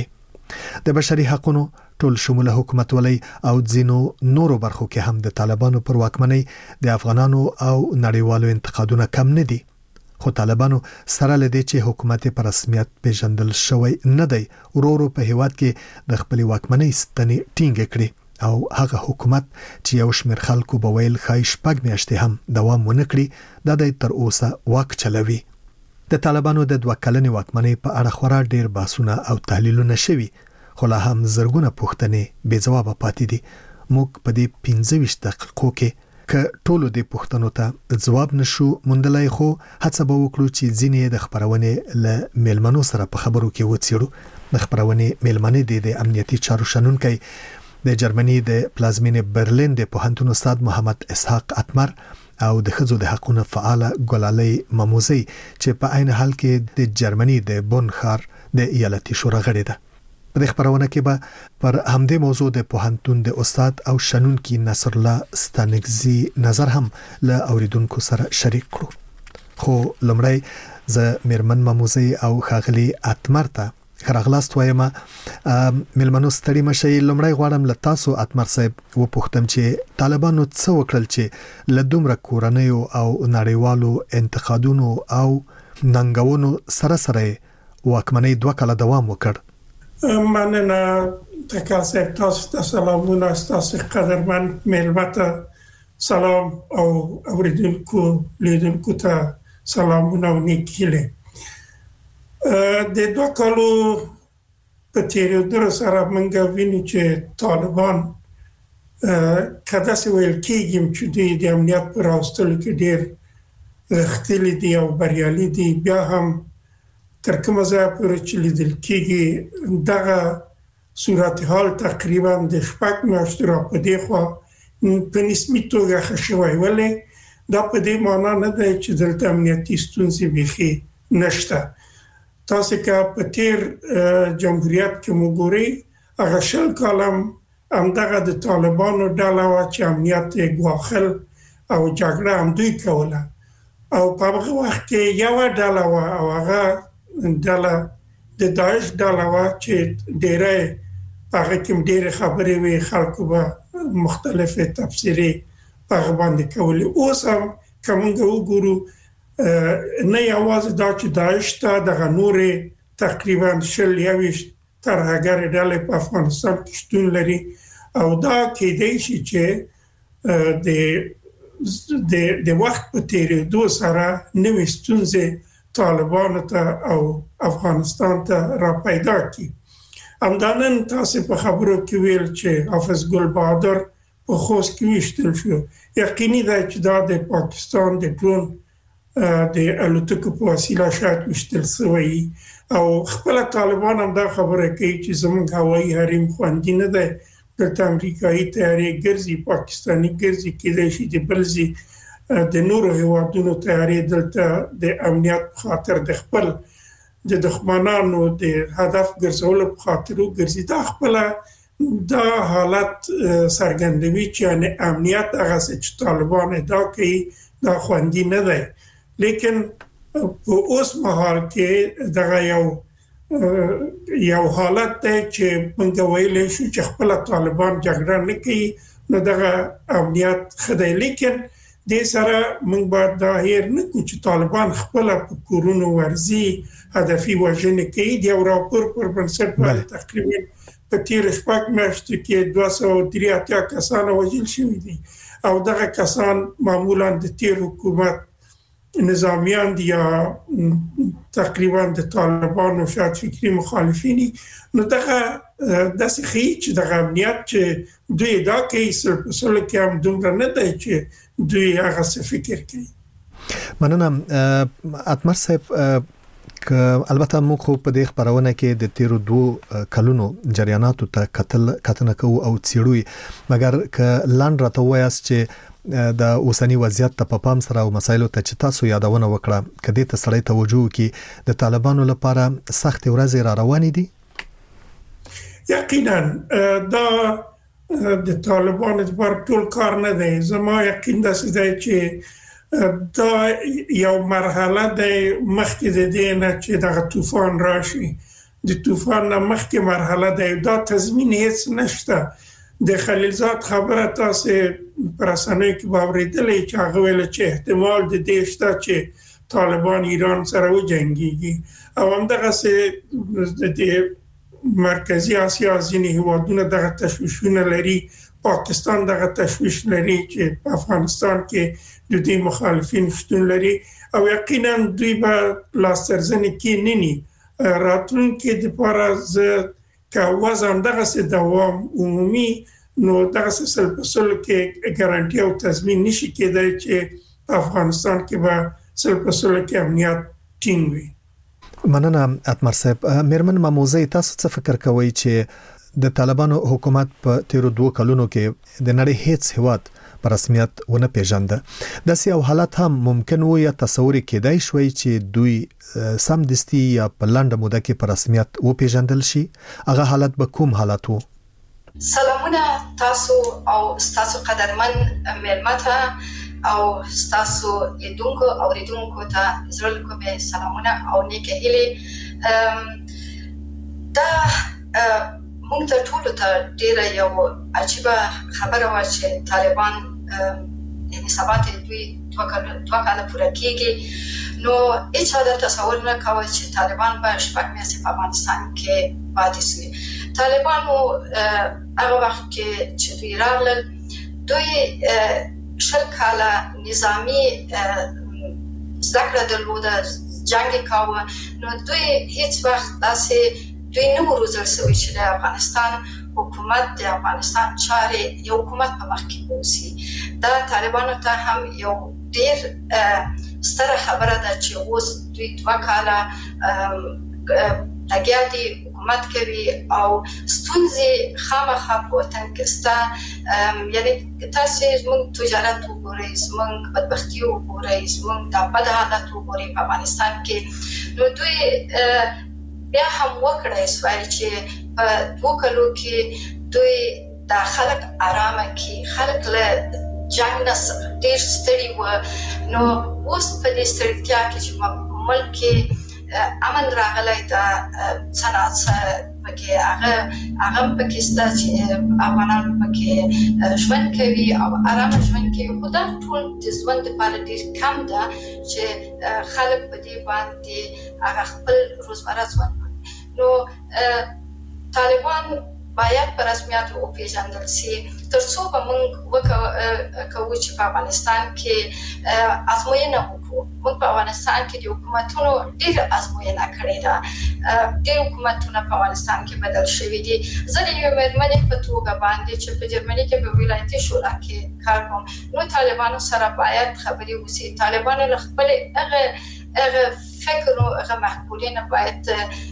Speaker 1: د بشري حقوقو ټول شموله حکومت ولې او ځینو نورو برخو کې هم د طالبانو پر واکمنۍ د افغانانو او نړیوالو انتقادونه کم نه دي. خو طالبانو سره لدې چې حکومت په رسمیت پیژندل شوی نه دی، ورورو په هیواد کې د خپل واکمنۍ ستنې ټینګ کړي او هغه حکومت چې یو شمېر خلکو به ویل خایش پګ میاشتې هم دوام ونه کړي د تر اوسه واک چلوي. د طالبانو د 2 کلنې واکمنۍ په اړه خورا ډیر بحثونه او تحلیلونه شوي، خو لا هم زرګونه پوښتنې بې ځوابه پاتې دي. موږ په دې 25 دقیقو کې که ټولو دې پوښتنو ته ځواب نشو موندلای، خو هڅه به وکړو چې ځینې د خبرونې له میلمنو سره په خبرو کې وڅېړو. د خبرونې میلمنې د امنیتي چارو شنونکي د جرمني د پلازمینې برلین د پوهنتون استاد محمد اسحاق اتمر او د ښځو د حقوقو فعاله ګلالۍ مموزي چې په عین حال کې د جرمني د بون ښار د ایالتي شورا غړي ده. په خبرونه کې به پر همدې موضوع د پوهنتون د استاد او شنونکي نصر الله ستانګزي نظر هم له اوریدونکو سره شریک کړو. خو لمړی ز میرمن مموزي او خاغلی اتمر ته خراغلاست وایم. ملمنو ستړي مشي، لمړی غواړم له تاسو اتمر صاحب وپوښتم چې طالبانو څه وکړل چې له دومره کورنیو او نړیوالو انتقادونو او ننګونو سره سره واکمنۍ 2 کاله دوام وکړ.
Speaker 9: مننه تکل صاحب، تاسو ته سلامونه، تاسو قدرمن ملمته سلام او اوریدونکو لیدونکو ته سلامونه او نیکیله. د 2 کالو په تیریدو سره موږ وینو چې طالبان کله چې ویل کېږي چې د امنیت پر راوستلو کې ډېر غښتلي دي او بریالي دي، بیا هم تر کومه ځایه پورې چې لیدل کېږي دغه صورتحال تقریبا د 6 میاشتو راپدې خوا په نسبي توګه ښه شوی، ولې دا په دې معنا نه دی چې دلته امنیتي ستونزې بیخي نشته. تاسو که په تیر جمهوریت کې وګورئ، هغه 20 کاله همدغه د طالبانو ډله وه چې امنیت یې ګواښل او جګړه همدوی کوله، او په هغه وخت کې یوه ډله وه او هغه ډله د داعش ډله وه چې ډېری په هغه کې ډېرې خبرې وې، خلکو به مختلفې تفسیرې په هغه باندې کولې. اوس هم که موږ وګورو نه یوازې دا چې داعش ته دغه نورې تقریبا 20 ترهګرې ډلې په افغانستان کې شتون لري، او دا کېدای شي چې د وخت په تیریدو سره نوې ستونزې طالبانو ته او افغانستان ته را پیدا کړي. همدانن تاسو په خبرو کې ویل چې حافظ ګل بهادر په خوست کې ویشتل شو. یقیني ده چې دا د پاکستان د ډرون د الوتکو په وسیله شاید ویشتل شوی، او خپل طالبان هم دا خبره کوي چې زموږ هوایي حریم خوندي نه دی، دلته امریکایي طیارې ګرځي، پاکستاني ګرځي، کېدای شي د بلځي د نورو هیوادونو طیارې دلته د امنیت په خاطر د خپل د دښمنانو د هدف ګرځولو په خاطر وګرځي. دا خپل دا حالت څرګندوي چې یعنې امنیت هغه څه چې طالبان ادعا کوي دا خوندي نه دی. لیکن په اوس مهال کې دغه یو حالت دی چې موږ ویلی شو چې خپل طالبان جګړه نه کوي، نو دغه امنیت ښه دی. لیکن د سره موږ باید دا هیر نه کوو چې طالبان خپل په کورونو ورزي هدفي وژنې کوي د یو راپور پر بنسټ باندې تقریبا په تیر شپږ میاشتو کې 283 کسان وژل شوي دي او دغه کسان معمولا د تیر حکومت نظامیان دي یا تقریبا د طالبان او شاید فکری مخالفینی نو دغه داسې خي چې دغه امنیت چې دوی دا کوي سره کې هم دومره نه دی چې دوی هغه څه فکر کوي.
Speaker 1: مننه اتمر صاحب البته موږ خو په دې خبرونه کې د تیرو 2 کلونو جریاناتو ته کتنه کوو او څیړو مګر ک لاند راته وایاست چې د اوسنی وضعیت په پام سره او مسایلو ته چې تاسو یادونه وکړه کدي ته سړی توجه کی د طالبانو لپاره سخت ورځې را روانې دي.
Speaker 9: یقینا دا د طالبانو لپاره ټول کار نه دی. زما یقین ده چې دا یو مرحله ده مخکې د دې نه چې دغه طوفان راشي. د طوفان نه مخکې مرحله ده دا تضمین هیڅ نشته. د خلیلزاد خبره تاسو پر اسانه کې باورېدلې چې هغه ویل چې احتمال د دې شته چې طالبان ایران سره وجنګيږي او همدغه سه د مرکزی آسیا ځینې هیوادونه دغه تشویشونه لري. پاکستان دغه تشویش لري چې په افغانستان کې د دې مخالفین شتون لري او یقینا دوی به لاسترزنې کې نني راتلونکي د لپاره که وزن دغه سه دوام عمومي نو دغه سه سل کې ګارانټي او تضمین نشي کېدای چې افغانستان کې به سل کې امنیت ټینګ وي.
Speaker 1: مننه اتمر صاحب. میرمن ماموزه تاسو څه فکر کوئ چې د طالبانو حکومت په تیرو 2 کلونو کې د نړۍ هیڅ هیواد په رسمیت ونه پیژنده داسې یو حالت هم ممکن و یا تصور کېدای شوی چې دوی سمدستي یا په لنډه موده کې په رسمیت و پیژندل شي هغه حالت به کوم حالت وو؟
Speaker 10: سلامونه تاسو او تاسو قدرمن ملمته او تاسو لیدونکو او ریدونکو ته زړه کومه سلامونه او نیکه هیله دا موږ ته ټول ته ډیره یو عجیبه خبره و چې طالبان یعنی سبات دوی 2 کاله پوره کېږي نو هیڅ دا تصور نه کاوه چې طالبان به شپږ میاشتې په افغانستان کې پاتې شي. طالبانو هغه وخت کې چې دوی راغلل دوی 10 کاله نظامی ذکر درلوده جنگ کاوه نو دوی هیڅ وخت داسې دوی نه روزل شوی چې د افغانستان حکومت د افغانستان چارې یو حکومت په مخ کې ووسی. دا طالبانو ته هم یو ډیر ستره خبره ده چې اوس دوی 2 کاله لګیا دي حکومت کوي او ستونزې خامخا په وطن کې سته. یعنی تاسو زموږ تجارت وګورئ زموږ بدبختي وګورئ زموږ د بد حالت وګورئ په افغانستان کې نو دوی بیا هم وکړای شوی چې په 2 کلو کې دوی د خلک آرامه کې خلک له جنگ نه ډیر ستړي و نو اوس په دې ستړیا کې چې ملک کې امن راغلی دا صنعت پکې هغه پکې ستا چې افغانان پکې ژوند کوي او آرام ژوند کوي خو دا ټول د ژوند لپاره ډیر کم ده چې خلک په دې باندې هغه خپل روزمره ژوند نو طالبان باید په رسمیت وپیژندل شي ترڅو به موږ وکړو چې په افغانستان کې ازموینه وکړو. موږ په افغانستان کې د حکومتونو ډېر ازموینه کړې ده. ډېر حکومتونه په افغانستان کې بدل شوي دي. زه د یوې مېرمنې په توګه باندې چې په جرمني کې په ولایتي شورا کې کار کوم نو طالبانو سره باید خبرې وشي. طالبانو له خپل هغه فکر او هغه محکولین باید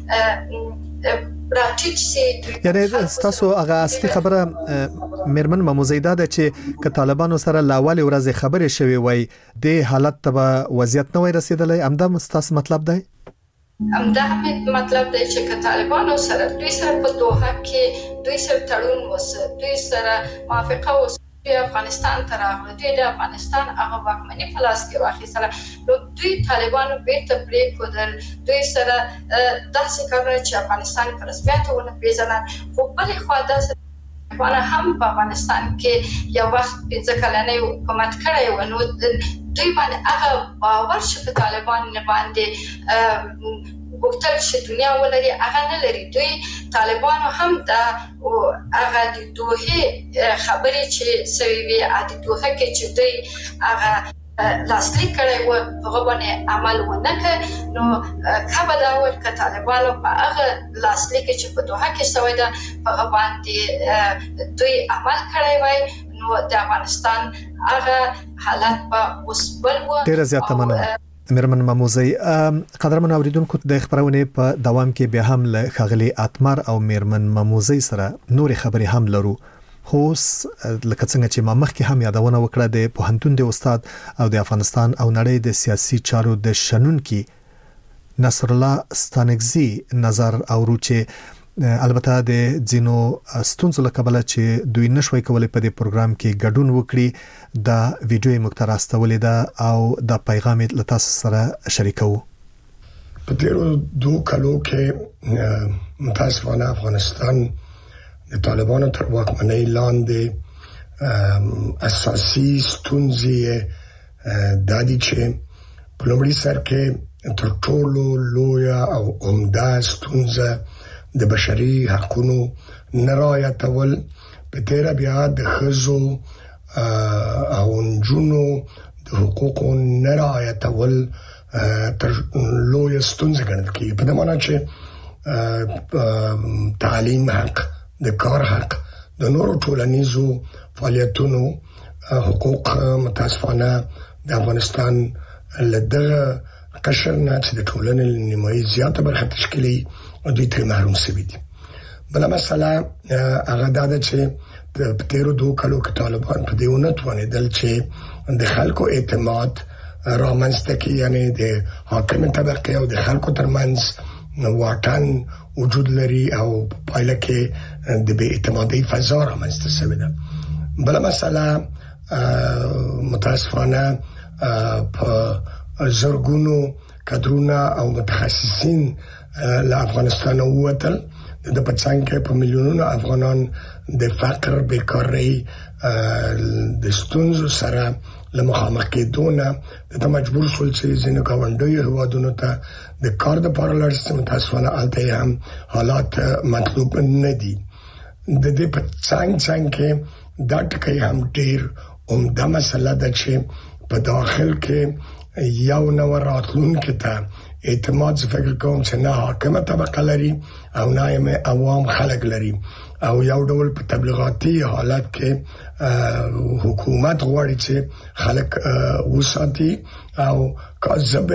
Speaker 1: یعنی تاسو هغه اصلي خبره میرمن ماموزیده ده چې ک طالبانو سره لاول ورځ خبرې شوي وای د حالت ته وضعیت نه وای رسیدلی همدا تاسو مطلب دی
Speaker 10: همدا مطلب دی چې ک طالبانو سره دوی سره په دوحه کې دوی سره تړون وسه دوی سره موافقه وسه افغانستان ته راغله دوی د افغانستان هغه واکمني په لاس کې واخیستله نو دوی طالبانو بیرته پرېښودل دوی سره داسې کارونه چې افغانستان په رسمیت ونه پیژنل خو بلې خوا داسې طالبان هم په افغانستان کې یو وخت 15 کلنې حکومت کړی و، نو دوی باندې هغه باور چې په طالبان باندې وکتل چې دنیا ولري هغه نه لري. دوی طالبان هم د هغه د دوه خبرې چې سوي د دوه کې چې دوی هغه لاسلیک کړی و هغه باندې عمل ونه کړ، نو کبه دا ول ک طالبانو په هغه لاسلیک چې په دوه کې سوي ده هغه باندې دوی عمل کړی وای، نو د افغانستان هغه حالت په وسبل و.
Speaker 1: ډیر زیاته مننه میرمن ماموزی. قدرمن اوریدونکو د خبرونه په دوام کې به هم له خغلی اتمر او میرمن ماموزی سره نور خبري هم لرو. خوس لکه څنګه چې ما مخکې هم یادونه وکړه د پوهنتون د استاد او د افغانستان او نړۍ د سیاسي چارو د شنونکي نصر الله ستانکزي نظر او روچه البته د ځینو ستونزو له کبله چې دوی نشوي کولای په دې پروګرام کې ګډون وکړي دا ویډیو مقترح استولې ده او دا پیغام له تاسو سره شریکو.
Speaker 11: په تیرو 2 کالو کې متاسفانه افغانستان د طالبانو تر واکمنۍ لاندې اساسي ستونزې د دې چې په لومړي سر کې تر ټولو لویه او عمده ستونزه د بشري حقوقو نرایتول په تیر بیا د خزو او نجونو د حقوقو نرایتول تر لویه ستونزه ګڼل کیږي. په دې معنی چې تعلیم حق، د کار حق، د نورو ټولنیزو فعالیتونو حقوق متاسفانه د افغانستان لدغه قشر نه چې د ټولنې نیمایي زیاته برخه تشکیلي او دوی ترې محروم شوي دي. بله مسله هغه دا ده چې په تیرو 2 کالو کې طالبان په دې ونه توانېدل چې د خلکو اعتماد رامنځته کړي، یعنې د حاکمې طبقې او د خلکو ترمنځ واټن وجود لري او پایله کې د بې اعتمادۍ فضا رامنځته شوې ده. بله مسله متاسفانه په زرګونو کادرونه او متخصصین له افغانستان ووتل. د پڅنګ کې په میلیونونو افغانان د فقر، بیکارۍ، د ستونزو سره له مخامخ کېدونه د مجبور شول چې ځینې ګاونډیو هیوادونو ته د کار د لپاره لاړ شي. متاسفانه هلته هم حالات مطلوب نه دي. د دې په څنګ کې دا ټکی هم ډیر عمده مسله ده چې په داخل کې یو نو راتلونکي ته اعتماد فکر کوم چې نه حاکمه طبقه لري او نه عوام خلک لري او یو ډول په تبلیغاتي حالت کې حکومت غواړي چې خلک وساتي او کاذب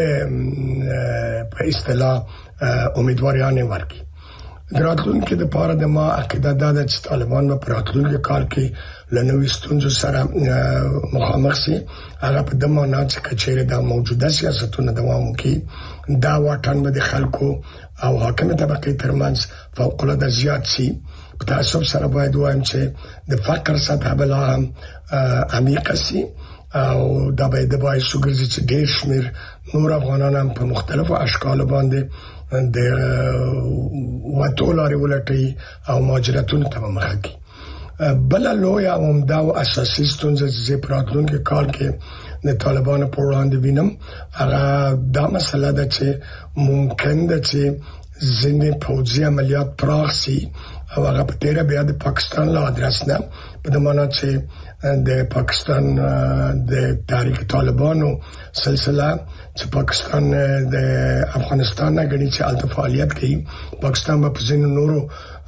Speaker 11: په اصطلاح امیدواریانه ورکړي. راتلونکي د پاره د ما عقیده ده چې طالبان په راتلونکي کال کې لنوي ستونزو سره مخامخ شي. هغه په دمه نه چې کچېره د موجوده سیاستونو دوام وکړي. دا واټن به د خلکو او حاکمه طبقې ترمنځ فوق العاده زیات شي. په تاسو سره باید وایم چې د فقر سطح بلا هم عمیق شي او دا به د باید شوګرځي چې ډېر شمیر نور افغانان هم په مختلفو اشکال باندې د وټولاري ولټي او ماجراتونو ته مخه کوي. بل لوی عمده او اساسي ستونزه چې په راتلونکي کال کې د طالبانو په وړاندې وینم هغه دا مسله ده چې ممکن ده چې ځینې پوځي عملیات پراخ شي او هغه په تیره بیا د پاکستان له ادرس نه په دې معنی چې د پاکستان د تحریک طالبانو سلسله چې پاکستان د افغانستان نه غړي چې الته فعالیت کوي. پاکستان په ځینو نورو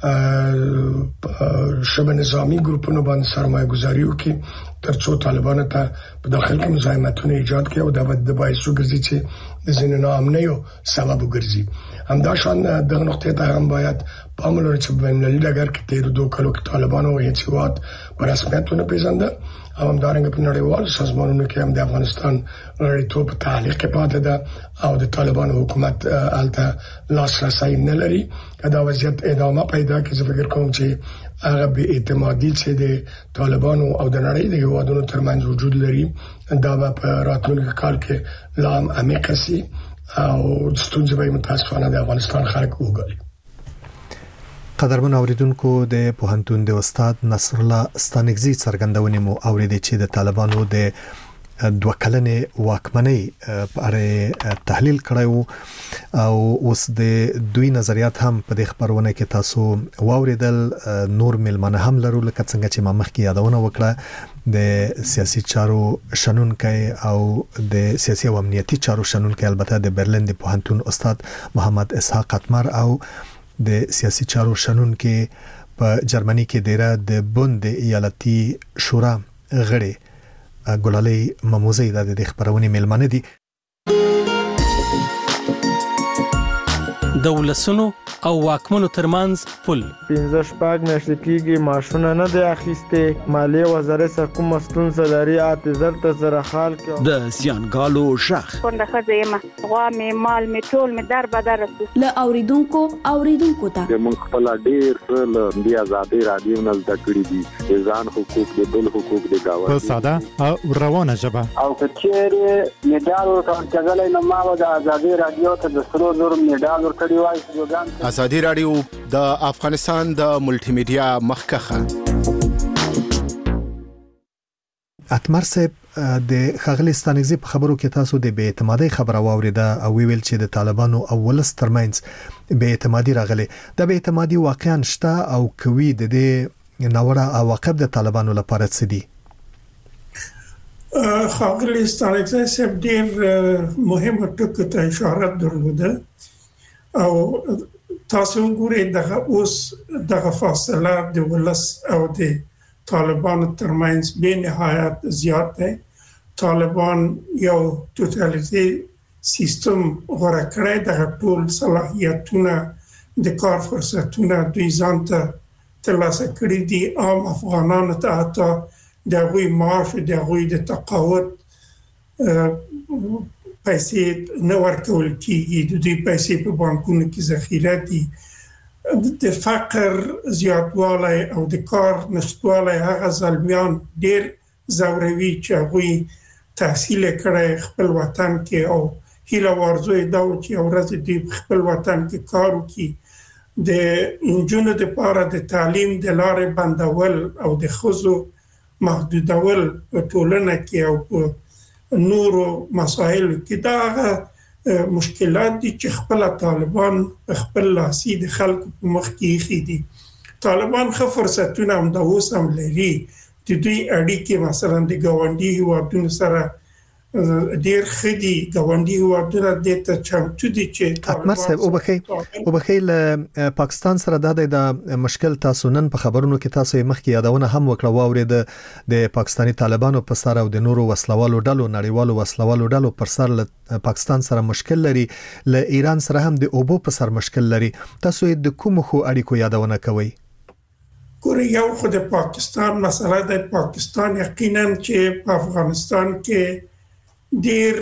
Speaker 11: شبه نظامی ګروپونو باندې سرمایه گذاري وکړي ترڅو طالبانو ته په داخل کې مزاحمتونه ایجاد کړي او دا د باعث وګرځي چې د ځینو ناامنیو سبب وګرځي. همدا شان دغه نقطې ته هم باید پام ولرو چې په ملي ډګر کې تیر 2 کالو کې طالبانو هیڅ وخت په رسمیتونه پیژنده او همدارنګه په نړیوالو سازمانونو کې هم د افغانستان لړیتوب په تعلیق کې پاتې ده او د طالبانو حکومت الته لاسرسي نه لري. دا وضعیت ادامه پیدا کوي. زه فکر کوم چې هغه به اعتمادي چې د طالبانو او د نړۍ د هیوادونو ترمنځ وجود لري دا په راتلونکي کال کې لا عمیق شي او ستونزې به متاسفانه د افغانستان خلک وګوري.
Speaker 1: قدرمن اوریدونکو د پوهنتون د استاد نصر الله ستانکزی څرګندونې مو اوریدې چې د طالبانو د دوه کلنې واکمنۍ په اړه تحلیل کړی او اوس د دوی نظریات هم په دې خبرونه کې تاسو واوریدل. نور ملمنه هم لرو لکه څنګه چې ما مخکې یادونه وکړه د سیاسي چارو شنونکي او د سیاسي او امنیتي چارو شنونکي البته د برلین د پوهنتون استاد محمد اسحاق اتمر او د سیاسي چارو شنونکي په جرمني کې دیره د بوند ایالتي شورا غړي ګلالي مموزي د خبرونې ملمنه دي.
Speaker 12: د ولسونو او واکمنو ترمنځ پل
Speaker 13: 15 شپږ میاشتې کېږي معاشونه نه دی اخیستې. مالیې وزارت سره کومه ستونزه لري اعتذار ته سره حال کې
Speaker 12: د زیانګالو شخ
Speaker 14: څنګه خزه ما غوا می مال می ټول می در بدر
Speaker 7: ل اوریدونکو ته
Speaker 3: د مونږ خپل ډیر څه د آزادۍ رادیو نه زده کړی دي ځان حقوق د بل حقوق د گاوه
Speaker 15: په ساده او روانه ژبه
Speaker 16: او کچېره میډال ورکړل کېدل نو ما د آزادۍ رادیو ته د سرو زر میډال ورکړی وای.
Speaker 26: ازادي رادیو د افغانستان د ملټي میډیا مخکخه.
Speaker 1: اتمر صاحب د خغلی ستانکزی په خبرو کې تاسو د بې اعتمادۍ خبره واوریده او ویل چې د طالبانو او ولس ترمنځ بې اعتمادي راغله. د بې اعتمادي واقعا شته او کوي د دې ناوړه عواقب د طالبانو لپاره څه دي؟
Speaker 9: خغلی ستانکزی صاحب ډیر مهمه ټکو ته اشاره درلوده او تاسو ګورئ دغه اوس دغه فاصله د ولس او د طالبانو ترمنځ به نهایت زیات دی. طالبان یو ټوټالیټي سیستم غوړه کړی دغه ټول صلاحیتونه د کار فرصتونه دوی ځان ته ترلاسه کړي دي. عام افغانانو ته حتی د هغوی معاش د هغوی د تقاعد پیسې نه ورکول کیږي. د دوی پیسې په بانکونو کې ذخیره دي. د فقر زیاتوالی او د کار نشتوالی هغه زلمیان ډیر زوروي چې هغوی تحصیل کړی خپل وطن کې او هیله ورزوی دا و چې ورځ دوی خپل وطن کې کار وکړي. د انجونو دپاره د تعلیم د لارې بندول او د ښځو محدودول په ټولنه کې او په نورو مسایلو کې دا مشکلات دي چې خپل طالبان خپل لاسي د خلکو په مخ کې ایښي دي. طالبان ښه فرصتونه هم د اوس هم لري. د دوی اړیکې مثلا د ګاونډي هیوادونو سره ډیر ښه دي. ګاونډي هیوادونه دې ته چمتو دي چې
Speaker 1: اتمر صاحب وبخي له پاکستان سره د مشکل تاسو نن په خبرونو کې تاسو مخکې یادونه هم وکړه واورید د پاکستانی طالبانو پر سر او د نورو وسلوالو ډلو نړیوالو وسلوالو ډلو پر سر له پاکستان سره مشکل لري. له ایران سره هم د اوبو پر سر مشکل لري. تاسو د کوم خو اړیکو یادونه کوي؟
Speaker 9: ګورئ یو خو د پاکستان مسله د پاکستان یقینا چې په افغانستان کې ډیر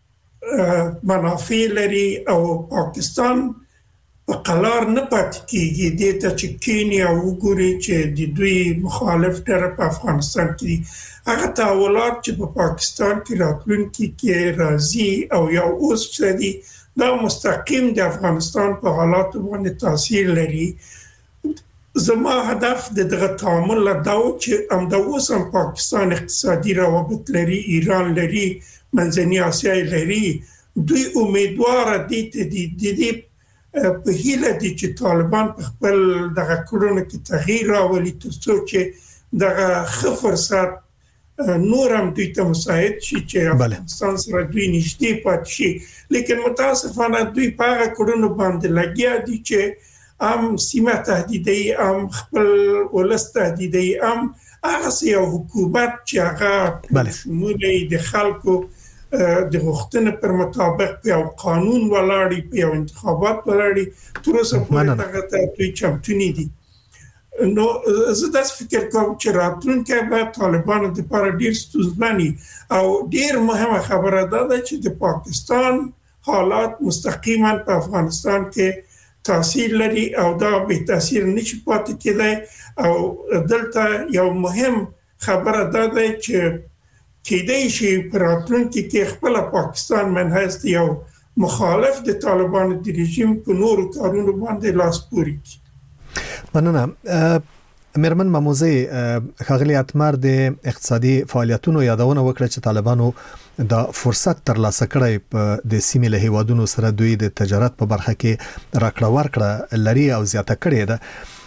Speaker 9: منافع لري او پاکستان په قلار نه پاتې کیږي. د ته چې کینیا وګوري چې د دوی مخالف طرف په افغانستان کې دي. هغه تحولات چې په پاکستان کې راتلونکي کې راځي او یا اوس دي دا مستقیم د افغانستان په حالات باندې تاثیر لري. زما هدف دغه تعامل لا دا چې هم د اوس هم پاکستان اقتصادي روابط لري، ایران لري، منځنۍ اسیا لري. دوی امیدوار دي په هیله دي چې طالبان په خپل دغه کړنو کې تغییر راولي ترڅو چې دغه ښه فرصت نور هم دوی ته مساعد شي چې افغانستان سره دوی نږدې پاتې شي. لیکن متاسفانه دوی په هغه کړنو باندې لګیا دي چې هم سیمه تهدیدوي، هم خپل ولس تهدیدوي، هم هغه یو حکومت چې هغه شمول د خلکو د غوښتنې پر مطابق په یو قانون ولاړی، په یو انتخابات ولاړی، تر اوسه پورې دغه ته دوی چمتو نه دي. نو زه داسې فکر کوم چې راتلونکی به طالبانو دپاره ډېر ستونزمن او ډېر مهمه خبره دا ده چې د پاکستان حالات مستقیما په افغانستان کې تاثیر لري او دا به تاثیر نشي پاتې کېدای. او دلته یو مهم خبره دا ده چې کېدای شي په راتلونکي کې خپل پاکستان منحص یو مخالف د طالبانو د رژیم په نورو کارونو باندې لاس پورې کړي.
Speaker 1: مننه. مرمن ماموزي خاغلی اتمر د اقتصادي فعالیتونو یادونه وکړه چې طالبانو د فرصت ترلاسه کړی په د سیمې له هیوادونو سره دوی د تجارت په برخه کې راکړه ورکړه لري او زیاته کړې ده.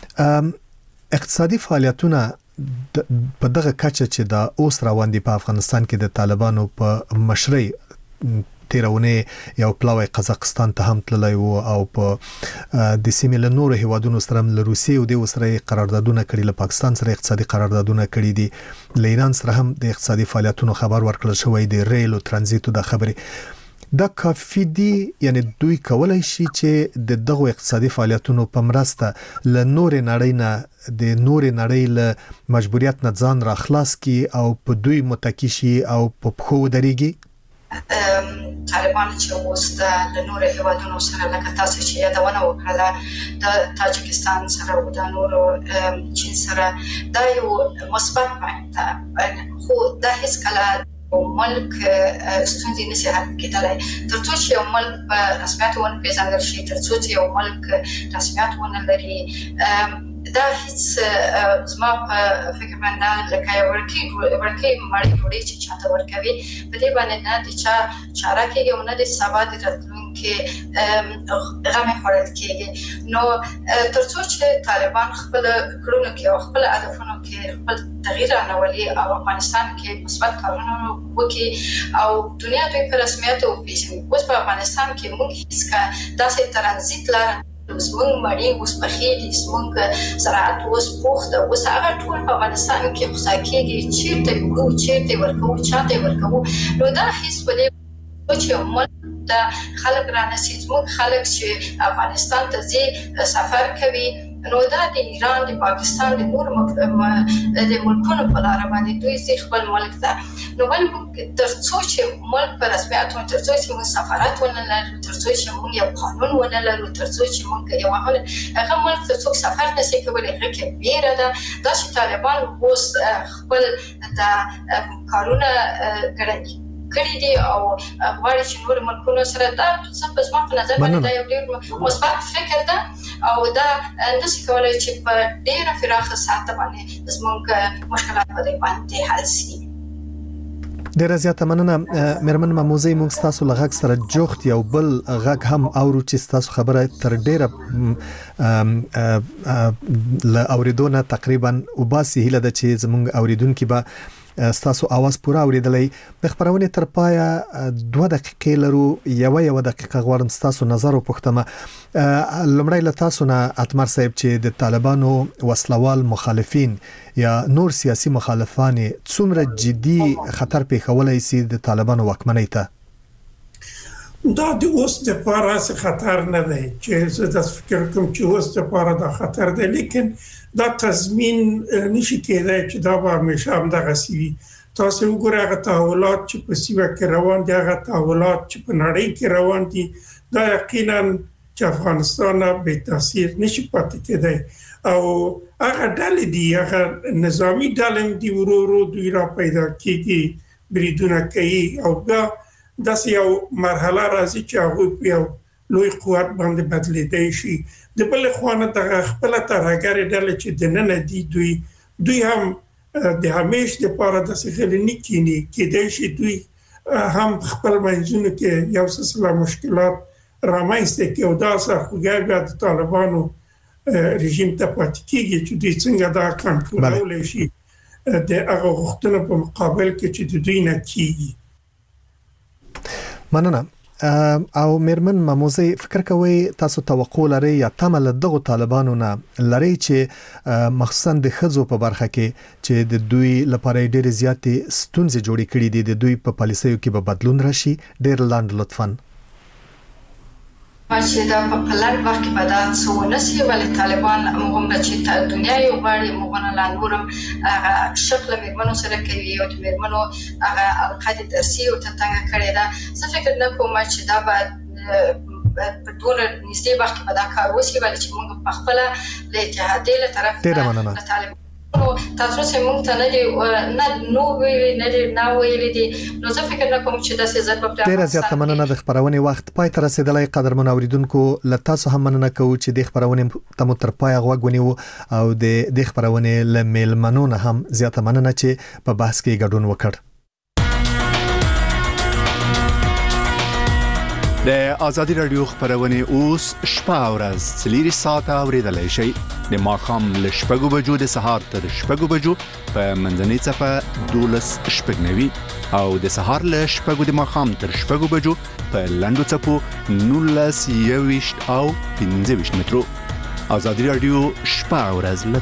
Speaker 1: اقتصادي فعالیتونه په دغه کچه چې د اوس روان دي په افغانستان کې د طالبانو په مشرۍ تیرونه یو پلاوی قزاقستان ته هم تللی او په د سیمې له نورو هیوادونو سره له روسیې او د سره قراردادونه کړي، له پاکستان سره اقتصادي قراردادونه کړي دي، له ایران سره هم د اقتصادي فعالیتونو خبر ورکړل شوی دی، ریل او ترانزیت د خبرې دا کافي دي. یعنی دوی کولای شي چې د دغه اقتصادي فعالیتونو په مرسته له نورې نړۍ نه د نورې نړۍ له مجبوریت نه ځان را خلاص کی او په دوی متکی شي او په خو درېږي.
Speaker 10: طالبان چې اوس د نورو هیوادونو سره لکه تاسو چې یادونه وکړه د تاجکستان سره او د نورو چین سره دا یو مثبت پوینټ ده، خو دا هیڅ کله ملک ستونزې نشي حل کېدلی ترڅو چې یو ملک په رسمیت ونه پیژندل شي، ترڅو چې یو ملک رسمیت ونه لري. دا هیڅ زما په فکر باندې لکه یو ورکی مړی ډوډۍ چې چاته ورکوي په دې باندې نه د چا چاره کېږي او نه د سبا د راتلونکي غم خوړل کېږي. نو ترڅو چې طالبان خپل کړنو کې او خپل هدفونو کې خپل تغییر راولي او افغانستان کې مثبت کارونه وکړي او دنیا دوی په رسمیت وپیژني. اوس په افغانستان کې موږ هیڅ داسې ترانزیت لار زمونږ مړی اوس پخېږي، زمونږ زراعت اوس پوخ ده، اوس هغه ټول په افغانستان کې خوسا کېږي، چېرته وکړو، چېرته ورکوو، چاته ورکوو. نو دا هیڅ ولې چې ملک د خلک رانسي، زمونږ خلک چې افغانستان ته ځي سفر کوي، نو دا د ایران، د پاکستان، د نورو د ملکونو په لاره باندې دوی ځي خپل ملک ته. نو ولې ترڅو چې ملک په رسمیت ونه، ترڅو چې موږ سفارت ونه لرو، ترڅو چې موږ یو قانون ونه لرو، ترڅو چې موږ یو هغه ملک ته څوک سفر نشي کولی، هغه کې بیره ده. دا چې طالبان اوس خپل د کارونه ګړندي کړی دي او غواړي چې نور ملکونو سره دا څه په زما په نظر باندې دا یو ډېر مثبت فکر ده او دا نشي کولای چې په ډېره پراخه ساحه باندې زموږ مشکلات په دې باندې حل شي.
Speaker 1: ډیره زیاته مننه مرمن ماموزي. موږ تاسو له غږ سره جوخت یو بل غږ هم اورو چې تاسو خبره تر ډیره ل اوریدونه تقریبا وباسي. هله د چې زموږ اوریدونکو به تاسو आवाज پورا اوریدلای. د خبرونه تر پایا 2 دقیقې لرو، یو دقیقه غواړم تاسو نظر او پوښتنه. لمړی له تاسو نه اتمر صاحب چې د طالبانو وسلوال مخالفین یا نور سیاسي مخالفان څومره جدي خطر پیښولای شي د طالبانو واکمنۍ ته؟
Speaker 9: دا د اوس د پاره خطر نه دی چې زه د فکر کوم چې اوس د پاره دا خطر دی، لیکن دا تضمین نشي کېدای چې دا به همیشه همدغه سي. تاسو وګورئ هغه تحولات چې په سیمه کې روان دي، هغه تحولات چې په نړۍ کې روان دي، دا یقینا چې افغانستان به تاثیر نشي پاتې کېدای. او هغه ډلې دي، هغه نظامی ډلې دي ورو دوی را پیدا کېږي، بریدونه کوي او دا داسې یو مرحله راځي چې هغه یو لوی قوت باندې بدلېدای شي. د بل خوانه د خپل ترهګر ډلې چې د نن دي دوی هم د همیش د پاره د سخلنی کینی کېدای شي دوی هم خپل منځونه کې یو څه مشکلات رامنځته کوي او دا سرخوږی بیا د طالبانو رژیم ته پاتې کېږي چې دوی څنګه دا کنټرولولی شي د هغه غوښتنو په مقابل کې چې د دوی نه کېږي.
Speaker 1: مننه. او مرمن ماموزي فکر کوي تاسو توقع لري یا تمل دغه طالبانو نه لري چې مخصوصا د خزو په برخه کې چې د دوی لپاره ډېر زیاتې ستونزې جوړې کړې دي، د دوی په پالیسیو کې به بدلون راشي؟ ډېر لاند لطفاً.
Speaker 10: چې دا په پلان وخت کې بدل څو نشي، ولې طالبان موږ چې دنیا یو غاړي موږ نه لاندورم شکل میرمنو سره کوي او د میرمنو هغه القاعده درسي او تنګ کړي دا. څه فکر نه کوم چې دا به په ټول نږدې وخت کې به دا کار وشي، ولې چې موږ په خپل له اتحادیه له طرف طالبانو تاسو چې موږ ته نه نو ویلي نه ویلي دي نو زه فکر نه کوم چې د سیاست په
Speaker 1: ډیره زیاته مننه د خبرونې وخت پای ته رسیدلی قدرمن اوریدونکو له تاسو هم مننه کوو چې د خبرونې تمو تر پای غوږ ونیو او د خبرونې له میلمنو نه هم زیاته مننه چې په بحث کې ګډون وکړ.
Speaker 4: د ازادي رادیو خبرونه اوس شپه او ورځ 3 ساعته اوریدلای شئ د ماښام له 6 بجو د سهار تر 6 بجو په منځنۍ صفه 12:09 او د سهار له 6 د ماښام تر 6 بجو په لنډو صفو 19:21 او 15 مترو. ازادي رادیو شپه او ورځ